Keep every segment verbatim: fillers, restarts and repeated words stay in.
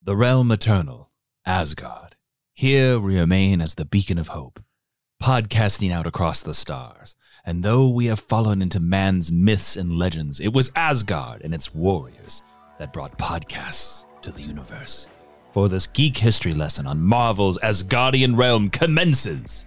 The realm eternal, Asgard. Here we remain as the beacon of hope, podcasting out across the stars. And though we have fallen into man's myths and legends, it was Asgard and its warriors that brought podcasts to the universe. For this geek history lesson on Marvel's Asgardian realm commences.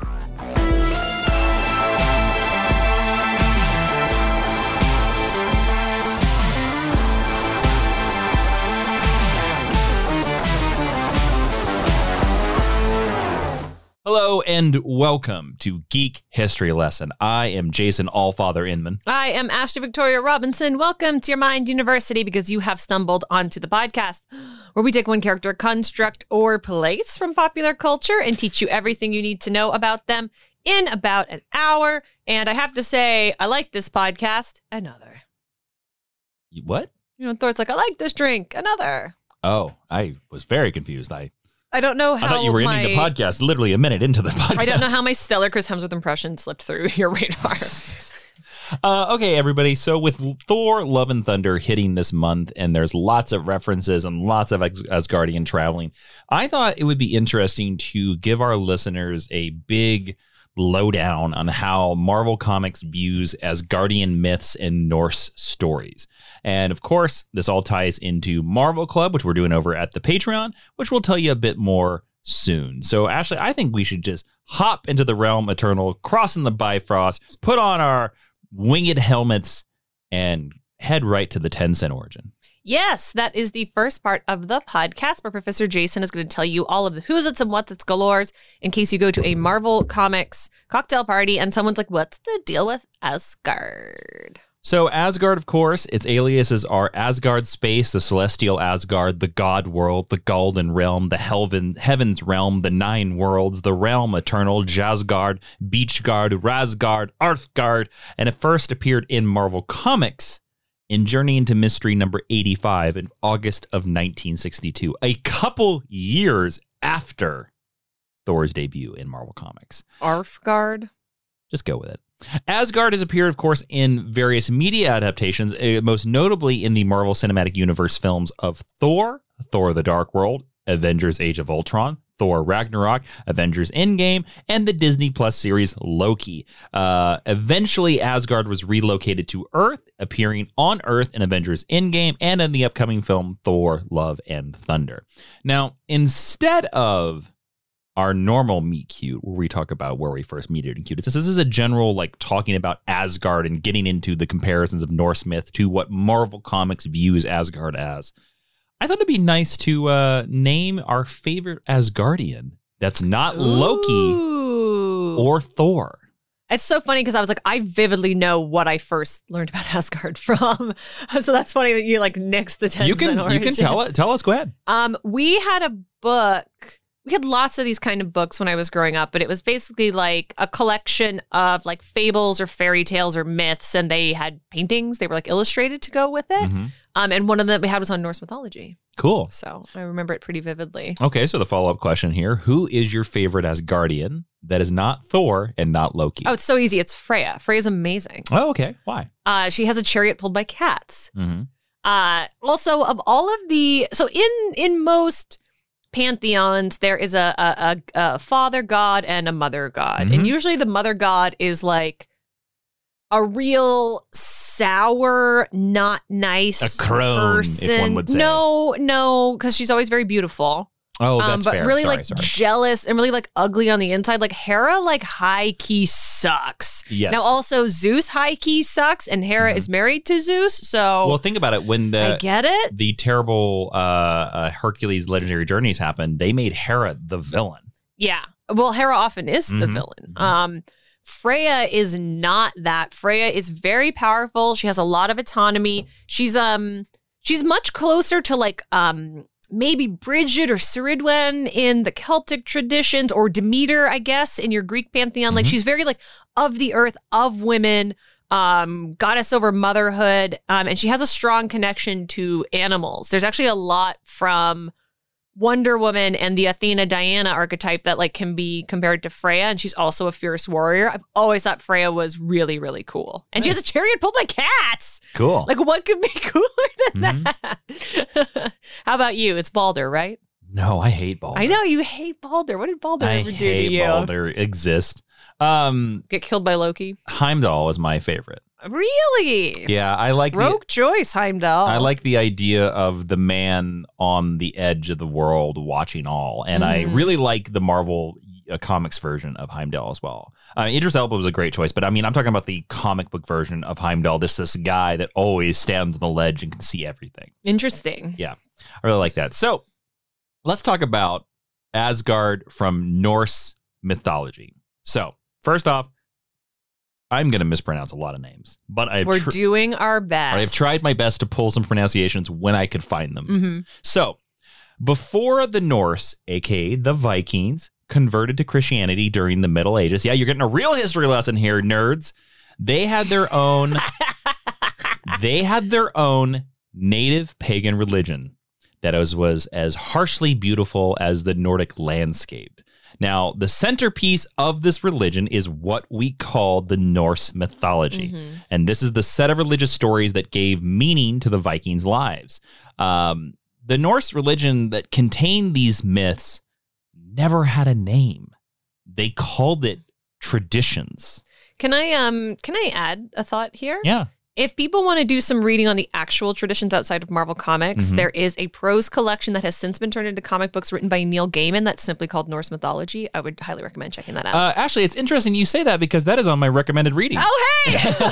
Hello and welcome to Geek History Lesson. I am Jason Allfather Inman. I am Ashley Victoria Robinson. Welcome to your Mind University because you have stumbled onto the podcast where we take one character, construct, or place from popular culture and teach you everything you need to know about them in about an hour. And I have to say, I like this podcast. Another. What? You know, Thor's like, I like this drink. Another. Oh, I was very confused. I I don't know how I thought you were my, ending the podcast literally a minute into the podcast. I don't know how my stellar Chris Hemsworth impression slipped through your radar. uh, okay, everybody. So with Thor, Love and Thunder hitting this month, and there's lots of references and lots of Asgardian traveling, I thought it would be interesting to give our listeners a big lowdown on how Marvel Comics views Asgardian myths and Norse stories. And of course, this all ties into Marvel Club, which we're doing over at the Patreon, which we'll tell you a bit more soon. So Ashley, I think we should just hop into the realm eternal, crossing the Bifrost, put on our winged helmets, and head right to the ten cent origin. Yes, that is the first part of the podcast where Professor Jason is going to tell you all of the who's it's and what's it's galores in case you go to a Marvel Comics cocktail party and someone's like, what's the deal with Asgard? So Asgard, of course, its aliases are Asgard Space, the Celestial Asgard, the God World, the Golden Realm, the Helven, Heaven's Realm, the Nine Worlds, the Realm Eternal, Jasgard, Beachgard, Rasgard, Arthgard, and it first appeared in Marvel Comics in Journey into Mystery number eighty-five in August of nineteen sixty-two, a couple years after Thor's debut in Marvel Comics. Arthgard? Just go with it. Asgard has appeared, of course, in various media adaptations, uh, most notably in the Marvel Cinematic Universe films of Thor, Thor the Dark World, Avengers Age of Ultron, Thor Ragnarok, Avengers Endgame, and the Disney Plus series Loki. Uh, eventually, Asgard was relocated to Earth, appearing on Earth in Avengers Endgame and in the upcoming film Thor, Love and Thunder. Now, instead of our normal meet cute, where we talk about where we first meet it and cute, this is a general, like, talking about Asgard and getting into the comparisons of Norse myth to what Marvel Comics views Asgard as. I thought it'd be nice to uh, name our favorite Asgardian that's not Ooh. Loki or Thor. It's so funny because I was like, I vividly know what I first learned about Asgard from. So that's funny that you like nixed the ten You can cent you can tell it. Tell us. Go ahead. Um, we had a book. We had lots of these kind of books when I was growing up, but it was basically like a collection of like fables or fairy tales or myths, and they had paintings. They were like illustrated to go with it. Mm-hmm. Um, and one of them we had was on Norse mythology. Cool. So I remember it pretty vividly. Okay, so the follow-up question here. Who is your favorite Asgardian that is not Thor and not Loki? Oh, it's so easy. It's Freya. Freya's amazing. Oh, okay. Why? Uh, she has a chariot pulled by cats. Mm-hmm. Uh, also, of all of the... So in in most pantheons, there is a, a, a, a father god and a mother god. Mm-hmm. And usually the mother god is like a real sour, not nice A crone, person. if one would say. No, no, because she's always very beautiful. Oh, Um, that's but fair. really sorry, like sorry. jealous and really like ugly on the inside. Like Hera, like high key sucks. Yes. Now also Zeus high key sucks, and Hera Mhm. is married to Zeus. So Well, think about it. When I the get it. the terrible uh, uh, Hercules Legendary Journeys happened, they made Hera the villain. Yeah. Well, Hera often is the Mhm. villain. Mhm. Um, Freya is not that. Freya is very powerful. She has a lot of autonomy. She's um she's much closer to like um maybe Bridget or Ceridwen in the Celtic traditions, or Demeter, I guess, in your Greek pantheon. Like Mhm. she's very like of the earth, of women, um, goddess over motherhood, um, and she has a strong connection to animals. There's actually a lot from Wonder Woman and the Athena Diana archetype that like can be compared to Freya, and she's also a fierce warrior. I've always thought Freya was really, really cool. And nice. She has a chariot pulled by cats. Cool. Like what could be cooler than Mhm. that? How about you? It's Balder, right? No, I hate Balder. I know you hate Balder. What did Balder I ever do hate to you? Balder exist. Um, Get killed by Loki? Heimdall is my favorite. Really? Yeah, I like Rogue the, choice, Heimdall. I like the idea of the man on the edge of the world watching all, and I Mhm. really like the Marvel uh, comics version of Heimdall as well. Uh, Idris Elba was a great choice, but I mean, I'm talking about the comic book version of Heimdall. This this guy that always stands on the ledge and can see everything. Interesting. Yeah, I really like that. So let's talk about Asgard from Norse mythology. So first off, I'm going to mispronounce a lot of names, but I've We're tr- doing our best. I've tried my best to pull some pronunciations when I could find them. Mm-hmm. So, before the Norse, aka the Vikings, converted to Christianity during the Middle Ages, yeah, you're getting a real history lesson here, nerds. They had their own they had their own native pagan religion that was, was as harshly beautiful as the Nordic landscape. Now, the centerpiece of this religion is what we call the Norse mythology. Mm-hmm. And this is the set of religious stories that gave meaning to the Vikings' lives. Um, the Norse religion that contained these myths never had a name. They called it traditions. Can I um can I add a thought here? Yeah. If people want to do some reading on the actual traditions outside of Marvel Comics, Mhm. there is a prose collection that has since been turned into comic books written by Neil Gaiman that's simply called Norse Mythology. I would highly recommend checking that out. Uh, Ashley, it's interesting you say that because that is on my recommended reading. Oh, hey!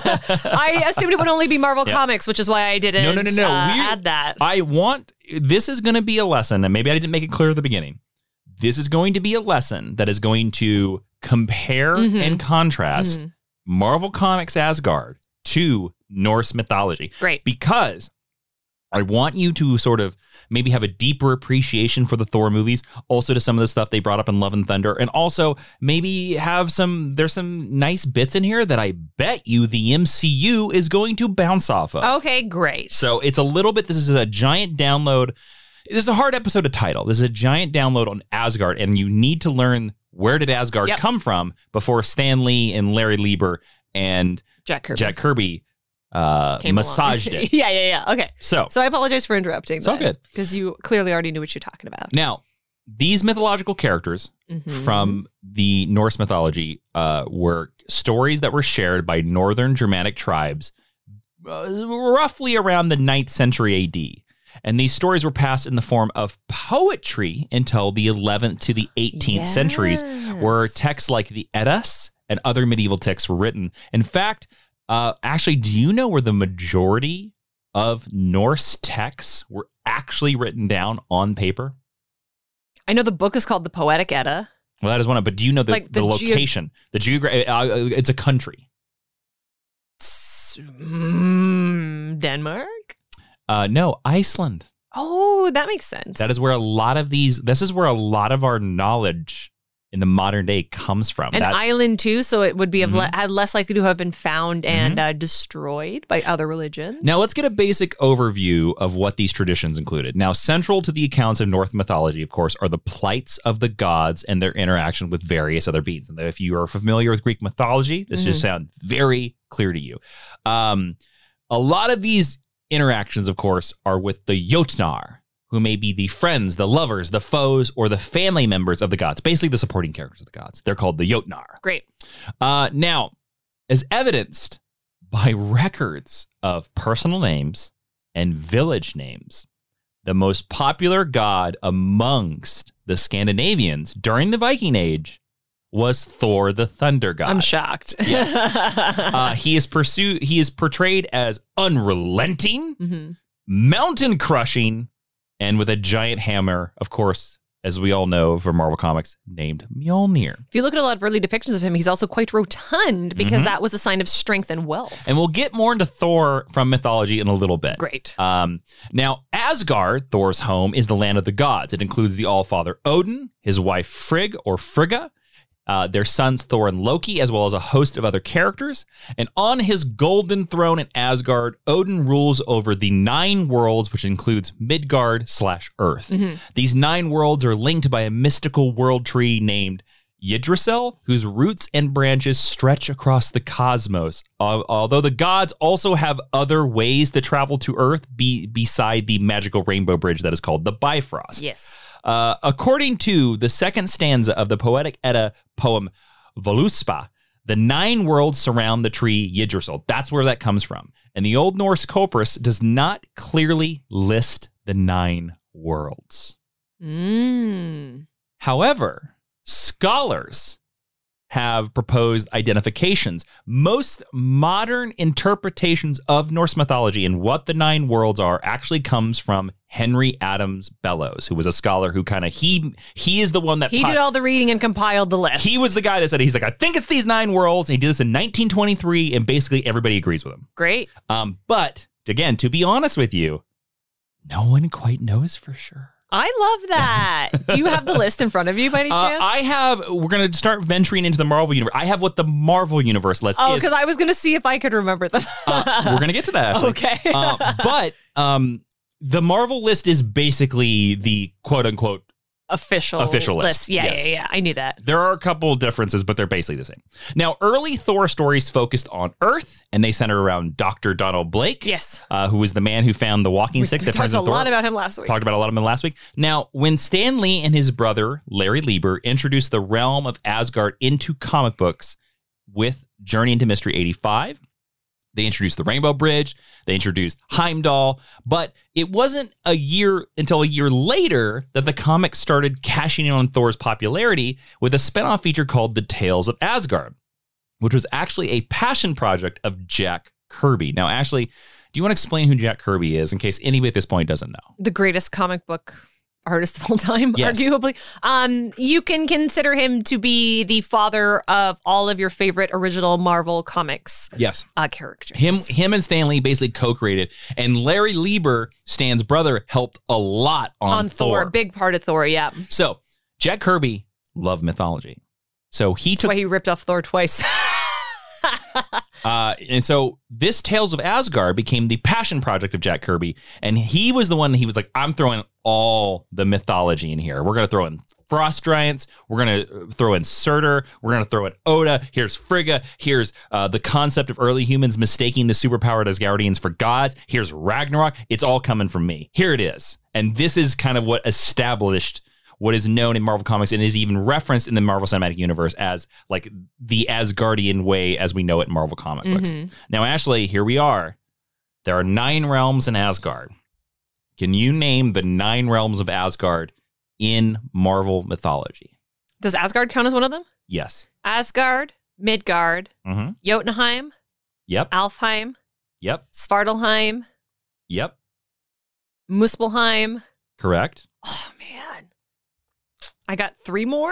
I assumed it would only be Marvel Yeah. Comics, which is why I didn't No, no, no, no. uh, We- add that. I want, this is going to be a lesson, and maybe I didn't make it clear at the beginning. This is going to be a lesson that is going to compare Mhm. and contrast Mhm. Marvel Comics Asgard to Norse mythology. Great. Because I want you to sort of maybe have a deeper appreciation for the Thor movies, also to some of the stuff they brought up in Love and Thunder, and also maybe have some, there's some nice bits in here that I bet you the M C U is going to bounce off of. Okay, great. So it's a little bit, this is a giant download. This is a hard episode to title. This is a giant download on Asgard, and you need to learn where did Asgard Yep. come from before Stan Lee and Larry Lieber and Jack Kirby. Jack Kirby uh, Came massaged along. it. yeah, yeah, yeah. Okay. So So I apologize for interrupting. It's all good. Because you clearly already knew what you're talking about. now, these mythological characters Mhm. from the Norse mythology uh, were stories that were shared by northern Germanic tribes uh, roughly around the ninth century A D. And these stories were passed in the form of poetry until the eleventh to the eighteenth centuries, where Yes. texts like the Eddas and other medieval texts were written. In fact, uh, actually, do you know where the majority of Norse texts were actually written down on paper? I know the book is called The Poetic Edda. Well, that is one of, but do you know the, Like the, the geo- location? the geographic, uh, it's a country. Mm, Denmark? Uh, no, Iceland. Oh, that makes sense. That is where a lot of these, this is where a lot of our knowledge in the modern day comes from. an That- island too, so it would be of Mhm. le- had less likely to have been found and uh, destroyed by other religions. Now, let's get a basic overview of what these traditions included. Now, central to the accounts of Norse mythology, of course, are the plights of the gods and their interaction with various other beings. And if you are familiar with Greek mythology, this should Mhm. sound very clear to you. Um, a lot of these interactions, of course, are with the Jotnar, who may be the friends, the lovers, the foes, or the family members of the gods, basically the supporting characters of the gods. They're called the Jotnar. Great. Uh, now, as evidenced by records of personal names and village names, the most popular god amongst the Scandinavians during the Viking Age was Thor the Thunder God. I'm shocked. Yes. uh, he is pursued. He is portrayed as unrelenting, hmm mountain crushing, and with a giant hammer, of course, as we all know from Marvel Comics, named Mjolnir. If you look at a lot of early depictions of him, he's also quite rotund because Mhm. that was a sign of strength and wealth. And we'll get more into Thor from mythology in a little bit. Great. Um, now, Asgard, Thor's home, is the land of the gods. It includes the All-Father Odin, his wife Frigg or Frigga, uh, their sons Thor and Loki, as well as a host of other characters. And on his golden throne in Asgard, Odin rules over the nine worlds, which includes Midgard slash Earth. Mm-hmm. These nine worlds are linked by a mystical world tree named Yggdrasil, whose roots and branches stretch across the cosmos. Uh, although the gods also have other ways to travel to Earth be, beside the magical rainbow bridge that is called the Bifrost. Yes. Uh, according to the second stanza of the Poetic Edda poem Voluspa, the nine worlds surround the tree Yggdrasil. That's where that comes from. And the Old Norse Corpus does not clearly list the nine worlds. Mm. However, scholars have proposed identifications. Most modern interpretations of Norse mythology and what the nine worlds are actually comes from Henry Adams Bellows, who was a scholar who kind of, he he is the one that... He po- did all the reading and compiled the list. He was the guy that said, he's like, I think it's these nine worlds. And he did this in nineteen twenty-three, and basically everybody agrees with him. Great. Um, but, again, to be honest with you, no one quite knows for sure. I love that. Do you have the list in front of you by any Uh, chance? I have, we're going to start venturing into the Marvel universe. I have what the Marvel universe list oh, is. because I was going to see if I could remember them. uh, we're going to get to that, actually. Okay. uh, but um, the Marvel list is basically the quote-unquote Official, Official list, Yeah, yes. yeah, yeah. I knew that. There are a couple differences, but they're basically the same. Now, early Thor stories focused on Earth, and they centered around Doctor Donald Blake. Yes. Uh, who was the man who found the walking We stick that talked turns a into Thor. lot about him last week. Talked about a lot of him last week. Now, when Stan Lee and his brother, Larry Lieber, introduced the realm of Asgard into comic books with Journey into Mystery eighty-five, they introduced the Rainbow Bridge, they introduced Heimdall, but it wasn't a year until a year later that the comics started cashing in on Thor's popularity with a spinoff feature called The Tales of Asgard, which was actually a passion project of Jack Kirby. Now, Ashley, do you want to explain who Jack Kirby is in case anybody at this point doesn't know? The greatest comic book artist of all time, Yes. arguably. Um, you can consider him to be the father of all of your favorite original Marvel comics Yes. uh, characters. Him him and Stan Lee basically co-created, and Larry Lieber, Stan's brother, helped a lot on, on Thor. Thor. Big part of Thor, yeah. That's So, Jack Kirby loved mythology. So he took... why he ripped off Thor twice. Uh, and so this Tales of Asgard became the passion project of Jack Kirby. And he was the one that he was like, I'm throwing all the mythology in here. We're going to throw in Frost Giants. We're going to throw in Surtur. We're going to throw in Oda. Here's Frigga. Here's uh, the concept of early humans mistaking the superpowered Asgardians for gods. Here's Ragnarok. It's all coming from me. Here it is. And this is kind of what established what is known in Marvel Comics and is even referenced in the Marvel Cinematic Universe as like the Asgardian way as we know it in Marvel comic books. Mhm. Now, Ashley, here we are. There are nine realms in Asgard. Can you name the nine realms of Asgard in Marvel mythology? Does Asgard count as one of them? Yes. Asgard, Midgard, Mm-hmm. Jotunheim, Yep. Alfheim, Yep. Svartalheim, Yep. Muspelheim. Correct. Oh, man. I got three more?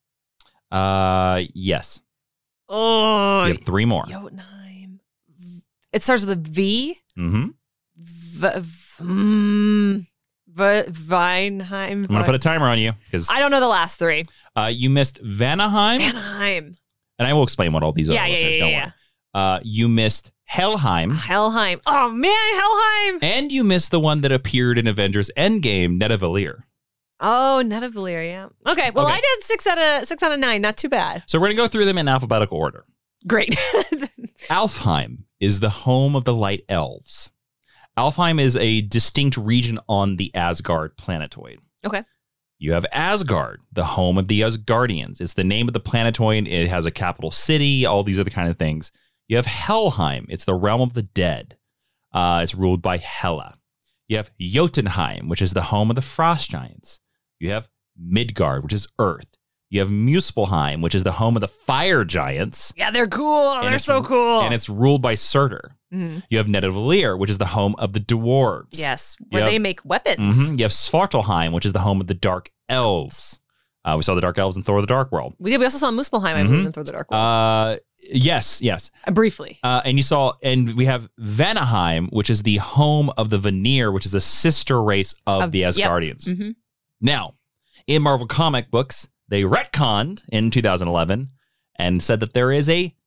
Uh, yes. Oh, You have three more. Jotunheim. It starts with a V. Mm-hmm. V- v- mm, v- Vinheim. I'm gonna put a timer on you because I don't know the last three. uh, you missed Vanaheim, Vanaheim. and I will explain what all these Yeah, are. yeah, listeners, yeah, don't yeah. worry. Uh, you missed Helheim, Helheim. Oh, man, Helheim. and you missed the one that appeared in Avengers Endgame, Nidavellir. Oh, Nidavellir, yeah. Okay, well, Okay. I did six out of six out of nine. Not too bad. So we're gonna go through them in alphabetical order. Great. Alfheim is the home of the Light Elves. Alfheim is a distinct region on the Asgard planetoid. Okay. You have Asgard, the home of the Asgardians. It's the name of the planetoid. It has a capital city, all these other kind of things. You have Helheim. It's the realm of the dead. Uh, it's ruled by Hela. You have Jotunheim, which is the home of the Frost Giants. You have Midgard, which is Earth. You have Muspelheim, which is the home of the Fire Giants. Yeah, they're cool. And They're it's- so cool. And it's ruled by Surtur. Mhm. You have Nidavellir, which is the home of the dwarves. Yes, where Yep. they make weapons. Mhm. You have Svartalheim, which is the home of the dark elves. Uh, we saw the dark elves in Thor: The Dark World. We did. We also saw Muspelheim, I Mhm. believe, in Through the Dark World. Uh, yes, yes. Uh, briefly. Uh, and you saw, and we have Vanaheim, which is the home of the Vanir, which is a sister race of, Of- the yep. Asgardians. Mm-hmm. Now, in Marvel comic books, they retconned in two thousand eleven and said that there is a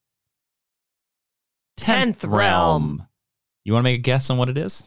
tenth, Tenth realm. realm. You want to make a guess on what it is?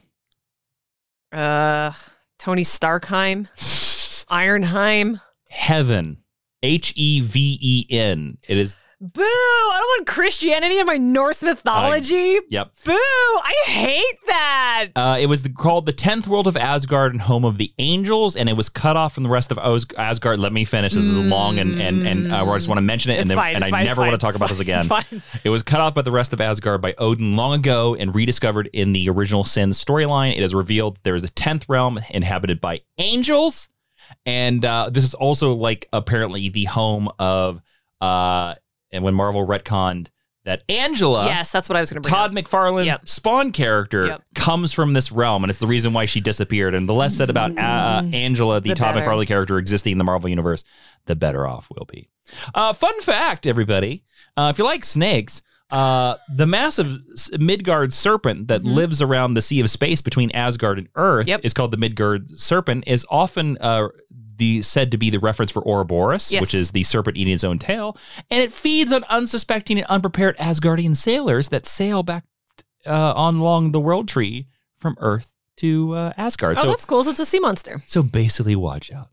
Uh, Tony Starkheim, Ironheim. Heaven. H E V E N. It is. Boo! I don't want Christianity in my Norse mythology. Yep. Boo! I hate that. Uh, it was the, called the tenth world of Asgard and home of the angels, and it was cut off from the rest of Os- Asgard. Let me finish. This is long, and and and I just want to mention it, It's and, then, fine, and it's I fine, never it's want to fine, talk about it's this again. It's fine. It was cut off by the rest of Asgard by Odin long ago and rediscovered in the original Sin storyline. It is revealed there is a tenth realm inhabited by angels, and uh, this is also like apparently the home of. Uh, and when Marvel retconned that Angela, Yes, that's what I was going to bring Todd up. McFarlane Yep. Spawn character Yep. comes from this realm, and it's the reason why she disappeared. And the less said about uh, Angela, the, The Todd better. McFarlane character existing in the Marvel universe, the better off we'll be. Uh, fun fact, everybody, uh, if you like snakes, uh, the massive s- Midgard serpent that Mhm. lives around the Sea of Space between Asgard and Earth Yep. is called the Midgard serpent, is often uh, the said to be the reference for Ouroboros, Yes. which is the serpent eating its own tail, and it feeds on unsuspecting and unprepared Asgardian sailors that sail back uh, on along the world tree from Earth to uh, Asgard. Oh, so, that's cool. So it's a sea monster. so basically, watch out.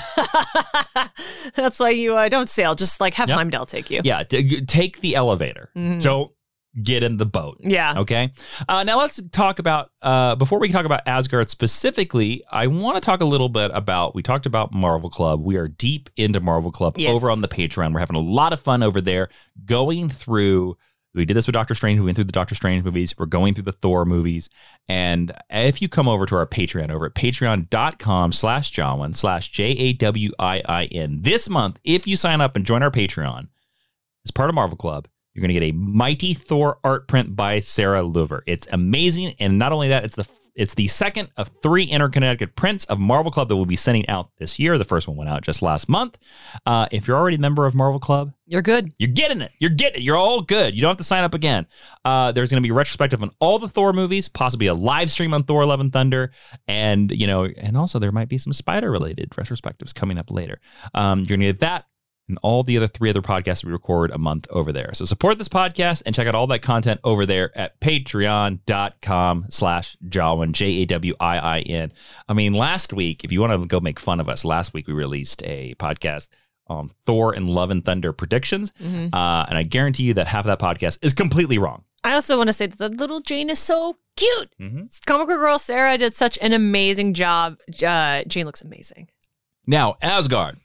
That's why you uh, don't sail. Just like have Yep. Heimdall take you. Yeah, t- take the elevator. Mhm. Don't get in the boat. Yeah. Okay. Uh, now let's talk about, uh, before we talk about Asgard specifically, I want to talk a little bit about, we talked about Marvel Club. We are deep into Marvel Club Yes. over on the Patreon. We're having a lot of fun over there going through, we did this with Doctor Strange. We went through the Doctor Strange movies. We're going through the Thor movies. And if you come over to our Patreon over at patreon.com slash Jawin slash J A W I I N this month, if you sign up and join our Patreon as part of Marvel Club, you're going to get a Mighty Thor art print by Sarah Louver. It's amazing. And not only that, it's the it's the second of three interconnected prints of Marvel Club that we'll be sending out this year. The first one went out just last month. Uh, if you're already a member of Marvel Club, You're good. you're getting it. You're getting it. You're all good. You don't have to sign up again. Uh, there's going to be a retrospective on all the Thor movies, possibly a live stream on Thor Love and Thunder. And, you know, and also there might be some spider related retrospectives coming up later. Um, you're going to get that and all the other three other podcasts we record a month over there. So support this podcast and check out all that content over there at patreon.com slash Jawin, J A W I I N. I mean, last week, if you want to go make fun of us, last week we released a podcast on Thor and Love and Thunder predictions. Mhm. Uh, and I guarantee you that half of that podcast is completely wrong. I also want to say that the little Jane is so cute. Mm-hmm. Comic Book Girl Sarah did such an amazing job. Uh, Jane looks amazing. Now, Asgard.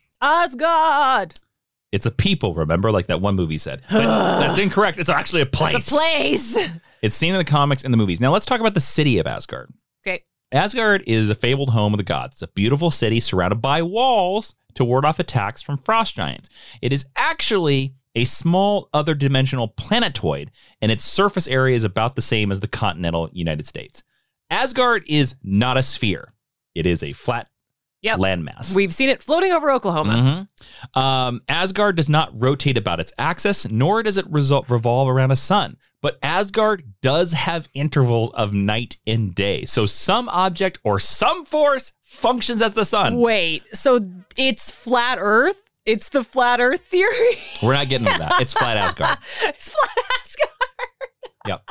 Asgard. It's a people, remember? Like that one movie said. But that's incorrect. It's actually a place. It's a place. It's seen in the comics and the movies. Now, let's talk about the city of Asgard. Okay. Asgard is a fabled home of the gods. It's a beautiful city surrounded by walls to ward off attacks from frost giants. It is actually a small other dimensional planetoid, and its surface area is about the same as the continental United States. Asgard is not a sphere. It is a flat Yep. landmass. We've seen it floating over Oklahoma. Mhm. Um, Asgard does not rotate about its axis, nor does it resol- revolve around a sun. But Asgard does have intervals of night and day. So some object or some force functions as the sun. Wait, so it's flat Earth? It's the flat Earth theory? We're not getting into that. It's flat Asgard. It's flat Asgard. Yep.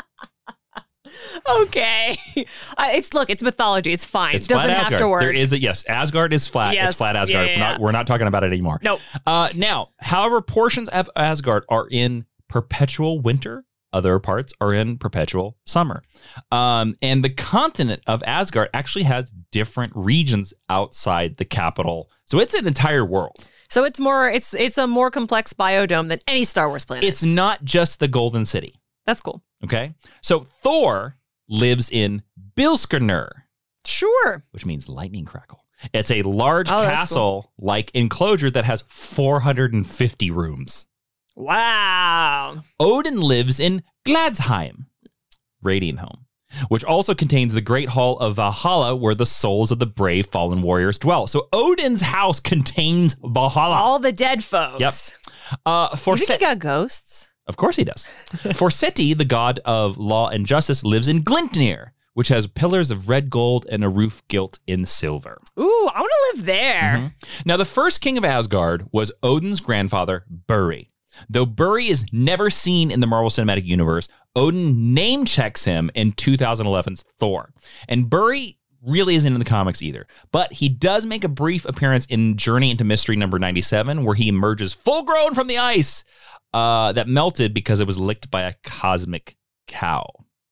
Okay. Uh, it's look, it's mythology. It's fine. It's it doesn't flat have Asgard. to work. There is a yes. Asgard is flat. Yes. It's flat Asgard. Yeah, yeah, We're, not, yeah. we're not talking about it anymore. Nope. Uh, now, however, portions of Asgard are in perpetual winter. Other parts are in perpetual summer. Um, and the continent of Asgard actually has different regions outside the capital. So it's an entire world. So it's more it's it's a more complex biodome than any Star Wars planet. It's not just the Golden City. That's cool. Okay. So Thor lives in Bilskirnir, Sure. which means lightning crackle. It's a large Oh, that's castle like enclosure that has four hundred fifty rooms. Wow. Odin lives in Gladsheim, Radiant Home, which also contains the Great Hall of Valhalla, where the souls of the brave fallen warriors dwell. So Odin's house contains Valhalla. All the dead folks. Yep. Uh, for You think Set- he got ghosts? of course he does. For Seti, the god of law and justice, lives in Glintnir, which has pillars of red gold and a roof gilt in silver. Ooh, I want to live there. Mhm. Now, the first king of Asgard was Odin's grandfather, Buri. Though Buri is never seen in the Marvel Cinematic Universe, Odin name checks him in two thousand eleven's Thor. And Buri really isn't in the comics either. But he does make a brief appearance in Journey into Mystery number ninety-seven, where he emerges full grown from the ice uh, that melted because it was licked by a cosmic cow.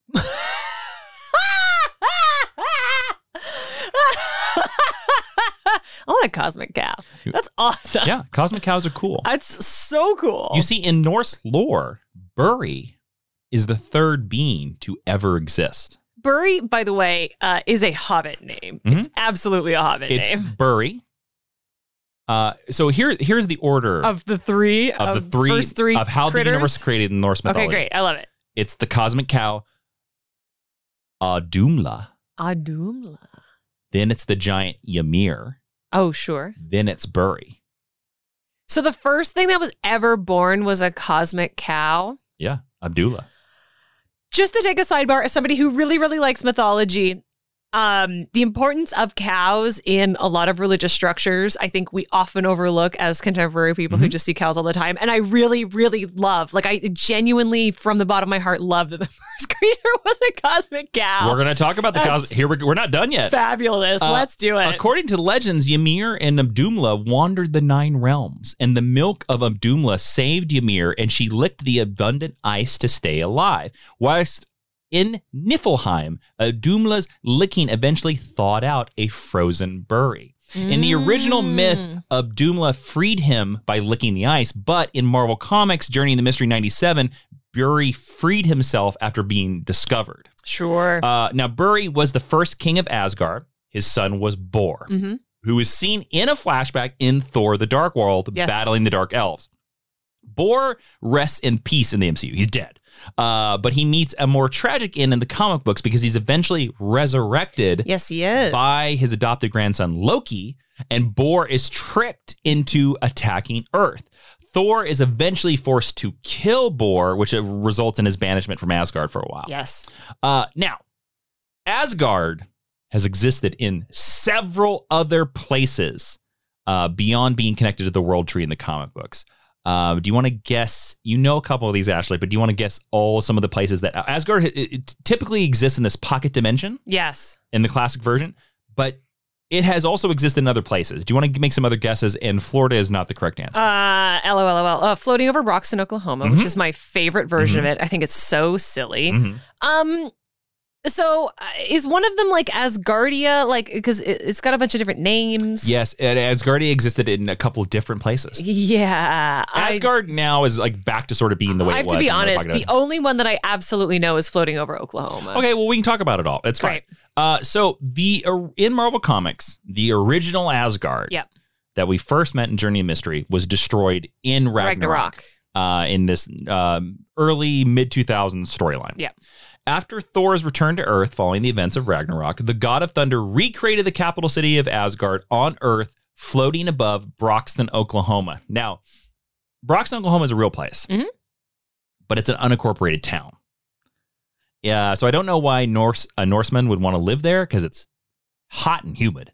I want a cosmic cow. That's awesome. Yeah, cosmic cows are cool. That's so cool. You see, in Norse lore, Buri is the third being to ever exist. Buri, by the way, uh, is a Hobbit name. Mm-hmm. It's absolutely a Hobbit It's name. Buri. Uh, so here, here's the order Of the three, of, of the three, first three of how critters? the universe is created in Norse mythology. Okay, great. I love it. It's the cosmic cow, Audumla. Audumla. Then it's the giant Ymir. Oh, sure. Then it's Buri. So the first thing that was ever born was a cosmic cow. Yeah, Abdullah. Just to take a sidebar, as somebody who really, really likes mythology, um, the importance of cows in a lot of religious structures, I think we often overlook as contemporary people Mm-hmm. who just see cows all the time. And I really, really love, like I genuinely, from the bottom of my heart, love that the first creature was a cosmic cow. We're going to talk about the That's cows. Here we go. We're not done yet. Fabulous. Uh, Let's do it. According to legends, Ymir and Abdumla wandered the nine realms, and the milk of Abdumla saved Ymir, and she licked the abundant ice to stay alive. Whilst in Niflheim, Abdumla's licking eventually thawed out a frozen Buri. In the original myth, Abdumla freed him by licking the ice, but in Marvel Comics, Journey into Mystery ninety-seven, Buri freed himself after being discovered. Sure. Uh, now, Buri was the first king of Asgard. His son was Bor, mm-hmm. who is seen in a flashback in Thor: The Dark World, Yes. battling the Dark Elves. Bor rests in peace in the M C U. He's dead. Uh, but he meets a more tragic end in the comic books because he's eventually resurrected Yes, he is. by his adopted grandson, Loki, and Bor is tricked into attacking Earth. Thor is eventually forced to kill Bor, which results in his banishment from Asgard for a while. Yes. Uh, now, Asgard has existed in several other places uh, beyond being connected to the World Tree in the comic books. Uh, do you want to guess? You know a couple of these, Ashley, but do you want to guess all some of the places that Asgard it, it typically exists in this pocket dimension Yes. in the classic version, but it has also existed in other places. Do you want to make some other guesses? And Florida is not the correct answer. Uh, LOL. Uh, floating over Broxton, Oklahoma, Mhm. which is my favorite version Mhm. of it. I think it's so silly. Mhm. Um, so uh, is one of them like Asgardia? Like, because it, it's got a bunch of different names. Yes, and Asgardia existed in a couple of different places. Yeah. I- Asgard now is like back to sort of being the way I it have was. to be in the honest, pocket the dimension. only one that I absolutely know is floating over Oklahoma. Okay, well, we can talk about it all. It's fine. Great. Uh, so the uh, in Marvel Comics, the original Asgard Yep. that we first met in Journey of Mystery was destroyed in Ragnarok, Ragnarok. Uh, in this um, early mid two thousands storyline. Yeah. After Thor's return to Earth following the events of Ragnarok, the God of Thunder recreated the capital city of Asgard on Earth, floating above Broxton, Oklahoma. Now, Broxton, Oklahoma is a real place, Mhm. but it's an unincorporated town. Yeah, so I don't know why Norse a Norseman would want to live there because it's hot and humid.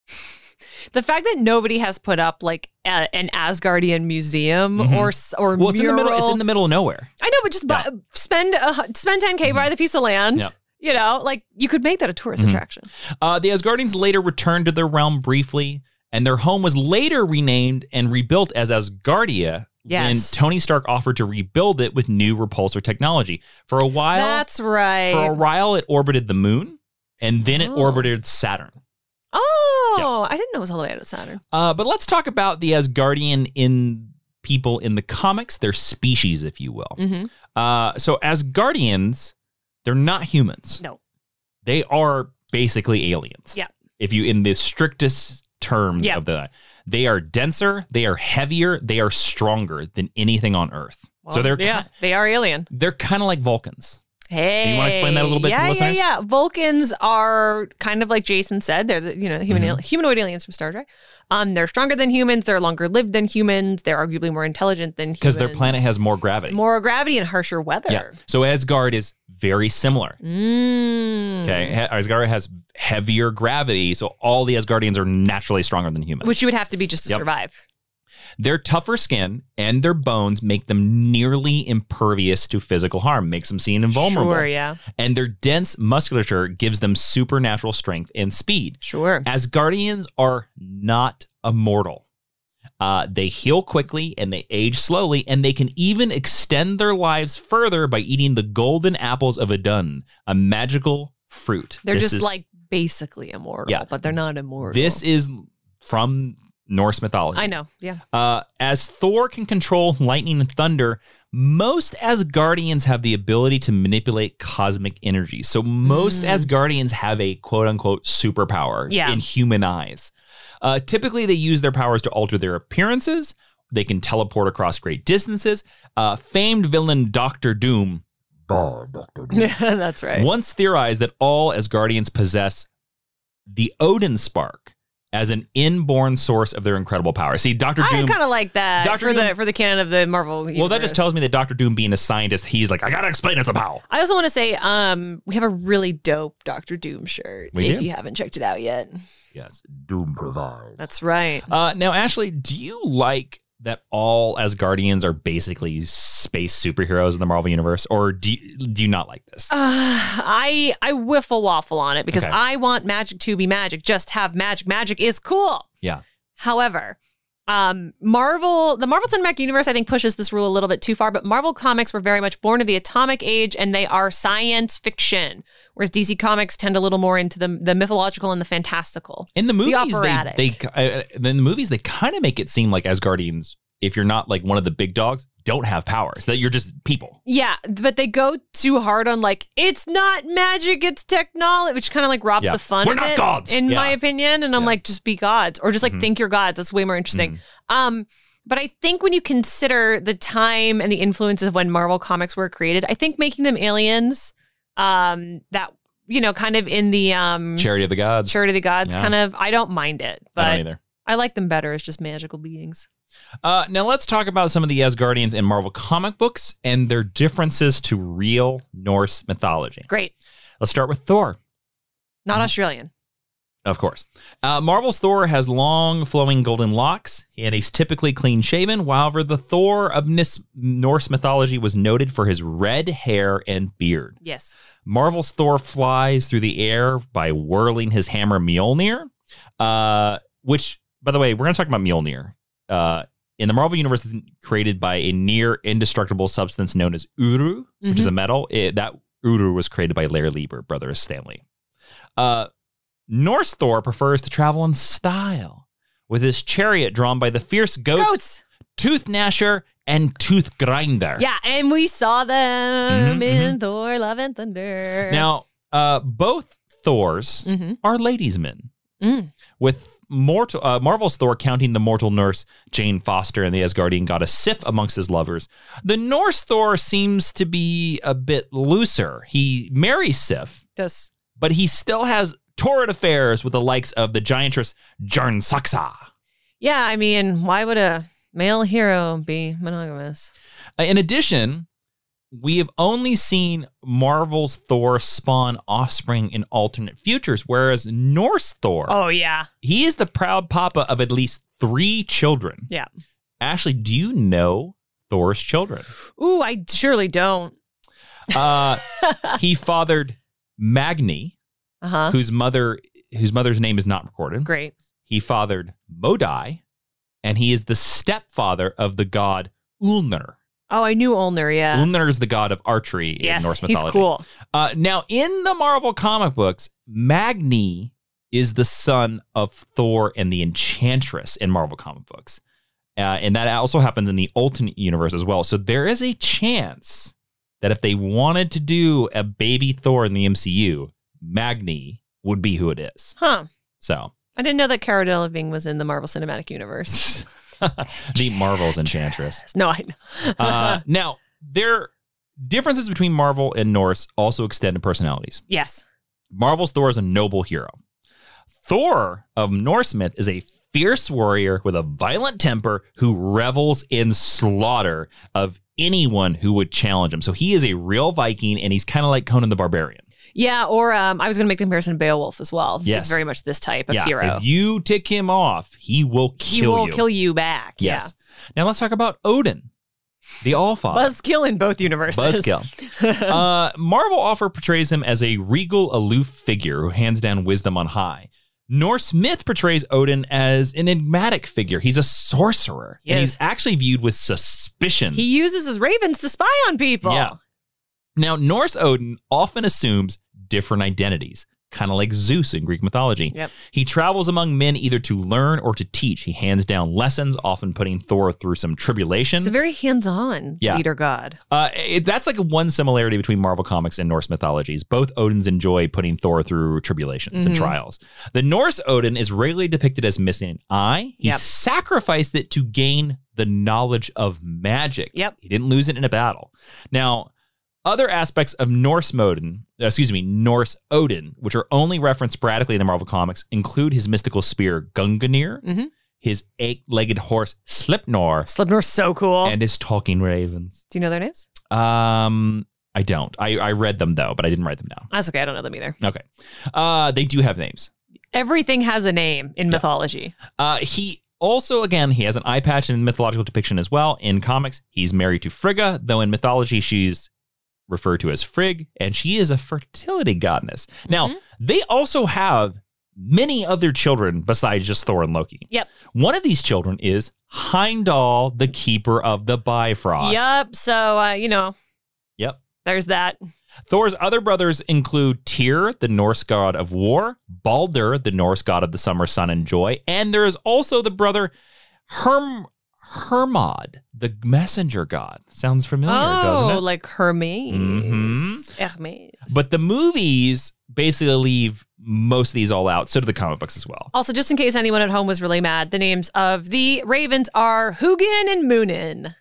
The fact that nobody has put up like a, an Asgardian museum Mhm. or s- or Well, it's in the mural. middle. It's in the middle of nowhere. I know, but just buy, spend uh, spend ten K, buy the piece of land. Yep. You know, like you could make that a tourist Mhm. attraction. Uh, the Asgardians later returned to their realm briefly, and their home was later renamed and rebuilt as Asgardia. Yes. And Tony Stark offered to rebuild it with new repulsor technology. For a while, That's right. for a while, it orbited the moon, and then it Oh. orbited Saturn. oh, I didn't know it was all the way out of Saturn. Uh, but let's talk about the Asgardian in people in the comics, their species, if you will. Mm-hmm. Uh, so Asgardians, they're not humans. No. They are basically aliens. Yeah. If you, in the strictest terms Yeah. of the, they are denser, they are heavier, they are stronger than anything on Earth. so Well, they're yeah, ki- they are alien. they're kind of like Vulcans. Hey, Do you wanna explain that a little bit to yeah, the listeners? Yeah, yeah, Vulcans are kind of like Jason said. They're the, you know, the human, Mhm. humanoid aliens from Star Trek. Um, they're stronger than humans. They're longer lived than humans. They're arguably more intelligent than humans. Because their planet has more gravity. more gravity and harsher weather. Yeah. So Asgard is very similar. Mm. Okay, Asgard has heavier gravity, so all the Asgardians are naturally stronger than humans. Which you would have to be just to Yep. survive. Their tougher skin and their bones make them nearly impervious to physical harm, makes them seem invulnerable. Sure, yeah. And their dense musculature gives them supernatural strength and speed. Sure. Asgardians are not immortal. Uh, they heal quickly and they age slowly, and they can even extend their lives further by eating the golden apples of Idun, a magical fruit. They're This just is- like basically immortal, Yeah. but they're not immortal. This is from Norse mythology. I know, yeah. Uh, as Thor can control lightning and thunder, most Asgardians have the ability to manipulate cosmic energy. So most Mm. Asgardians have a quote-unquote superpower Yeah. in human eyes. Uh, typically, they use their powers to alter their appearances. They can teleport across great distances. Uh, famed villain Doctor Doom That's right. once theorized that all Asgardians possess the Odin Spark as an inborn source of their incredible power. See, Doctor I Doom... kind of like that Doctor for Doom- the for the canon of the Marvel universe. Well, that just tells me that Doctor Doom, being a scientist, he's like, I gotta explain it somehow. I also want to say um, we have a really dope Doctor Doom shirt We if do? you haven't checked it out yet. Yes, Doom provides. That's right. Uh, now, Ashley, do you like that all Asgardians are basically space superheroes in the Marvel Universe, or do you, do you not like this? Uh, I I whiffle waffle on it because Okay. I want magic to be magic. Just have magic. Magic is cool. Yeah. However, um, Marvel, the Marvel Cinematic Universe, I think pushes this rule a little bit too far. But Marvel comics were very much born of the atomic age, and they are science fiction, whereas D C Comics tend a little more into the the mythological and the fantastical. In the movies, operatic. they, they uh, in the movies they kind of make it seem like Asgardians, if you're not like one of the big dogs, don't have powers. That you're just people. Yeah, but they go too hard on like it's not magic, it's technology, which kind of like robs Yeah. the fun We're of not it, gods. in Yeah. my opinion. And I'm Yeah. like, just be gods, or just like Mhm. think you're gods. That's way more interesting. Mhm. Um, but I think when you consider the time and the influences of when Marvel comics were created, I think making them aliens, um, that you know, kind of in the um Charity of the gods. charity of the gods, Yeah. kind of, I don't mind it, I don't but either. I like them better as just magical beings. Uh, now let's talk about some of the Asgardians in Marvel comic books and their differences to real Norse mythology. Great, Let's start with Thor. not Mm-hmm. Australian. Of course. Uh, Marvel's Thor has long, flowing golden locks, and he's typically clean shaven. However, the Thor of Nis- Norse mythology was noted for his red hair and beard. Yes. Marvel's Thor flies through the air by whirling his hammer Mjolnir, uh, which, by the way, we're going to talk about Mjolnir. Uh, in the Marvel Universe, it's created by a near indestructible substance known as Uru, which is a metal. It, that Uru was created by Larry Lieber, brother of Stanley. Uh, Norse Thor prefers to travel in style, with his chariot drawn by the fierce goats, Goats. Tooth Gnasher, and Tooth Grinder. Yeah, and we saw them Mhm, in Thor: Love and Thunder. Now, uh, both Thors Mhm. are ladies' men, Mm. with mortal, uh, Marvel's Thor counting the mortal nurse Jane Foster and the Asgardian goddess Sif amongst his lovers. The Norse Thor seems to be a bit looser. He marries Sif, Does but he still has torrid affairs with the likes of the giantress Jarnsaxa. yeah, I mean, why would a male hero be monogamous? Uh, In addition, we have only seen Marvel's Thor spawn offspring in alternate futures, whereas Norse Thor, Oh yeah, he is the proud papa of at least three children. yeah. Ashley, do you know Thor's children? Ooh, I surely don't. Uh, he fathered Magni, Uh huh. whose mother whose mother's name is not recorded. Great. He fathered Modai, and he is the stepfather of the god Ulnar. Oh, I knew Ulnar. Yeah. Ulnar is the god of archery Yes, in Norse he's mythology. cool. Uh, now, in the Marvel comic books, Magni is the son of Thor and the Enchantress in Marvel comic books. Uh, and that also happens in the alternate universe as well. So there is a chance that if they wanted to do a baby Thor in the M C U, Magni would be who it is. Huh. So I didn't know that Cara Delevingne was in the Marvel Cinematic Universe. the Marvel's Enchantress. No, I know. Uh, now, their differences between Marvel and Norse also extend to personalities. Yes. Marvel's Thor is a noble hero. Thor of Norse myth is a fierce warrior with a violent temper who revels in slaughter of anyone who would challenge him. So he is a real Viking, and he's kind of like Conan the Barbarian. Yeah, or um, I was going to make the comparison to Beowulf as well. Yes. He's very much this type of yeah, hero. if you tick him off, he will kill you. He will you. kill you back. Yes. Now let's talk about Odin, the Allfather. Buzzkill in both universes. Buzzkill. uh, Marvel often portrays him as a regal, aloof figure who hands down wisdom on high. Norse myth portrays Odin as an enigmatic figure. He's a sorcerer, Yes. and he's actually viewed with suspicion. He uses his ravens to spy on people. Yeah. Now, Norse Odin often assumes different identities, kind of like Zeus in Greek mythology. Yep. He travels among men either to learn or to teach. He hands down lessons, often putting Thor through some tribulation. He's a very hands-on Yeah. leader god. Uh, it, that's like one similarity between Marvel Comics and Norse mythologies. Both Odins enjoy putting Thor through tribulations and Mhm. trials. The Norse Odin is regularly depicted as missing an eye. He Yep. sacrificed it to gain the knowledge of magic. Yep. He didn't lose it in a battle. Now, other aspects of Norse Odin, uh, excuse me, Norse Odin, which are only referenced sporadically in the Marvel Comics, include his mystical spear Gungnir, Mhm. his eight-legged horse Sleipnir, Slipknot's so cool. and his talking ravens. Do you know their names? Um, I don't. I, I read them though, but I didn't write them down. That's okay. I don't know them either. Okay. Uh, they do have names. Everything has a name in Yeah. mythology. Uh, he also, again, he has an eye patch in mythological depiction as well. In comics, he's married to Frigga, though in mythology, she's referred to as Frigg, and she is a fertility goddess. Now, Mhm. they also have many other children besides just Thor and Loki. Yep. One of these children is Heimdall, the keeper of the Bifrost. Yep. So, uh, you know, Yep. there's that. Thor's other brothers include Tyr, the Norse god of war, Balder, the Norse god of the summer, sun, and joy, and there is also the brother Herm Hermod, the messenger god. Sounds familiar, doesn't Oh, it? like Hermes. Mhm. Hermes. But the movies basically leave most of these all out. So do the comic books as well. Also, just in case anyone at home was really mad, the names of the ravens are Hugin and Moonin,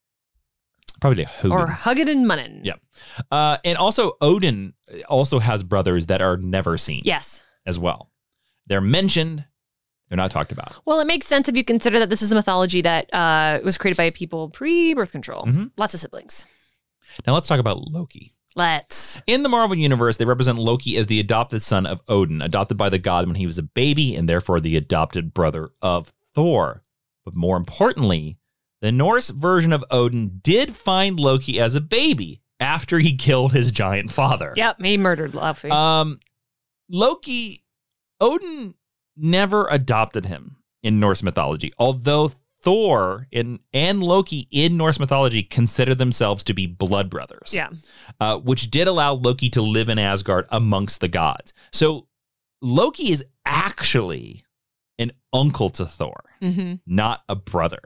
Probably Hugin. or Huggin and Munnin. Yep. Uh, and also Odin also has brothers that are never seen Yes. as well. They're mentioned. They're not talked about. Well, it makes sense if you consider that this is a mythology that uh, was created by people pre-birth control. Mhm. Lots of siblings. Now let's talk about Loki. Let's. In the Marvel Universe, they represent Loki as the adopted son of Odin, adopted by the god when he was a baby, and therefore the adopted brother of Thor. But more importantly, the Norse version of Odin did find Loki as a baby after he killed his giant father. Yep, he murdered Luffy. Um, Loki, Odin never adopted him in Norse mythology, although Thor in, and Loki in Norse mythology consider themselves to be blood brothers. yeah. Uh, which did allow Loki to live in Asgard amongst the gods. So Loki is actually an uncle to Thor, Mm-hmm. not a brother.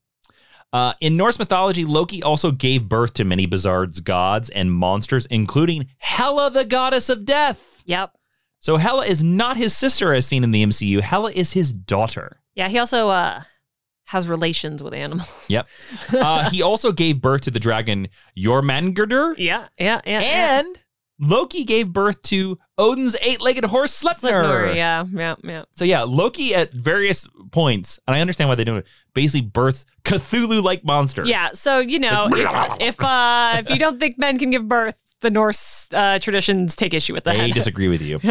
Uh, in Norse mythology, Loki also gave birth to many bizarre gods and monsters, including Hela, the goddess of death. Yep. So Hela is not his sister as seen in the M C U. Hela is his daughter. Yeah, he also uh, has relations with animals. Yep. Uh, he also gave birth to the dragon Jormungandr. Yeah, yeah, yeah. yeah. And Loki gave birth to Odin's eight-legged horse Sleipnir. Sleipnir, yeah, yeah, yeah. So yeah, Loki at various points, and I understand why they do it, basically births Cthulhu-like monsters. Yeah, so, you know, if, if, uh, if you don't think men can give birth, the Norse uh, traditions take issue with that. They disagree with you.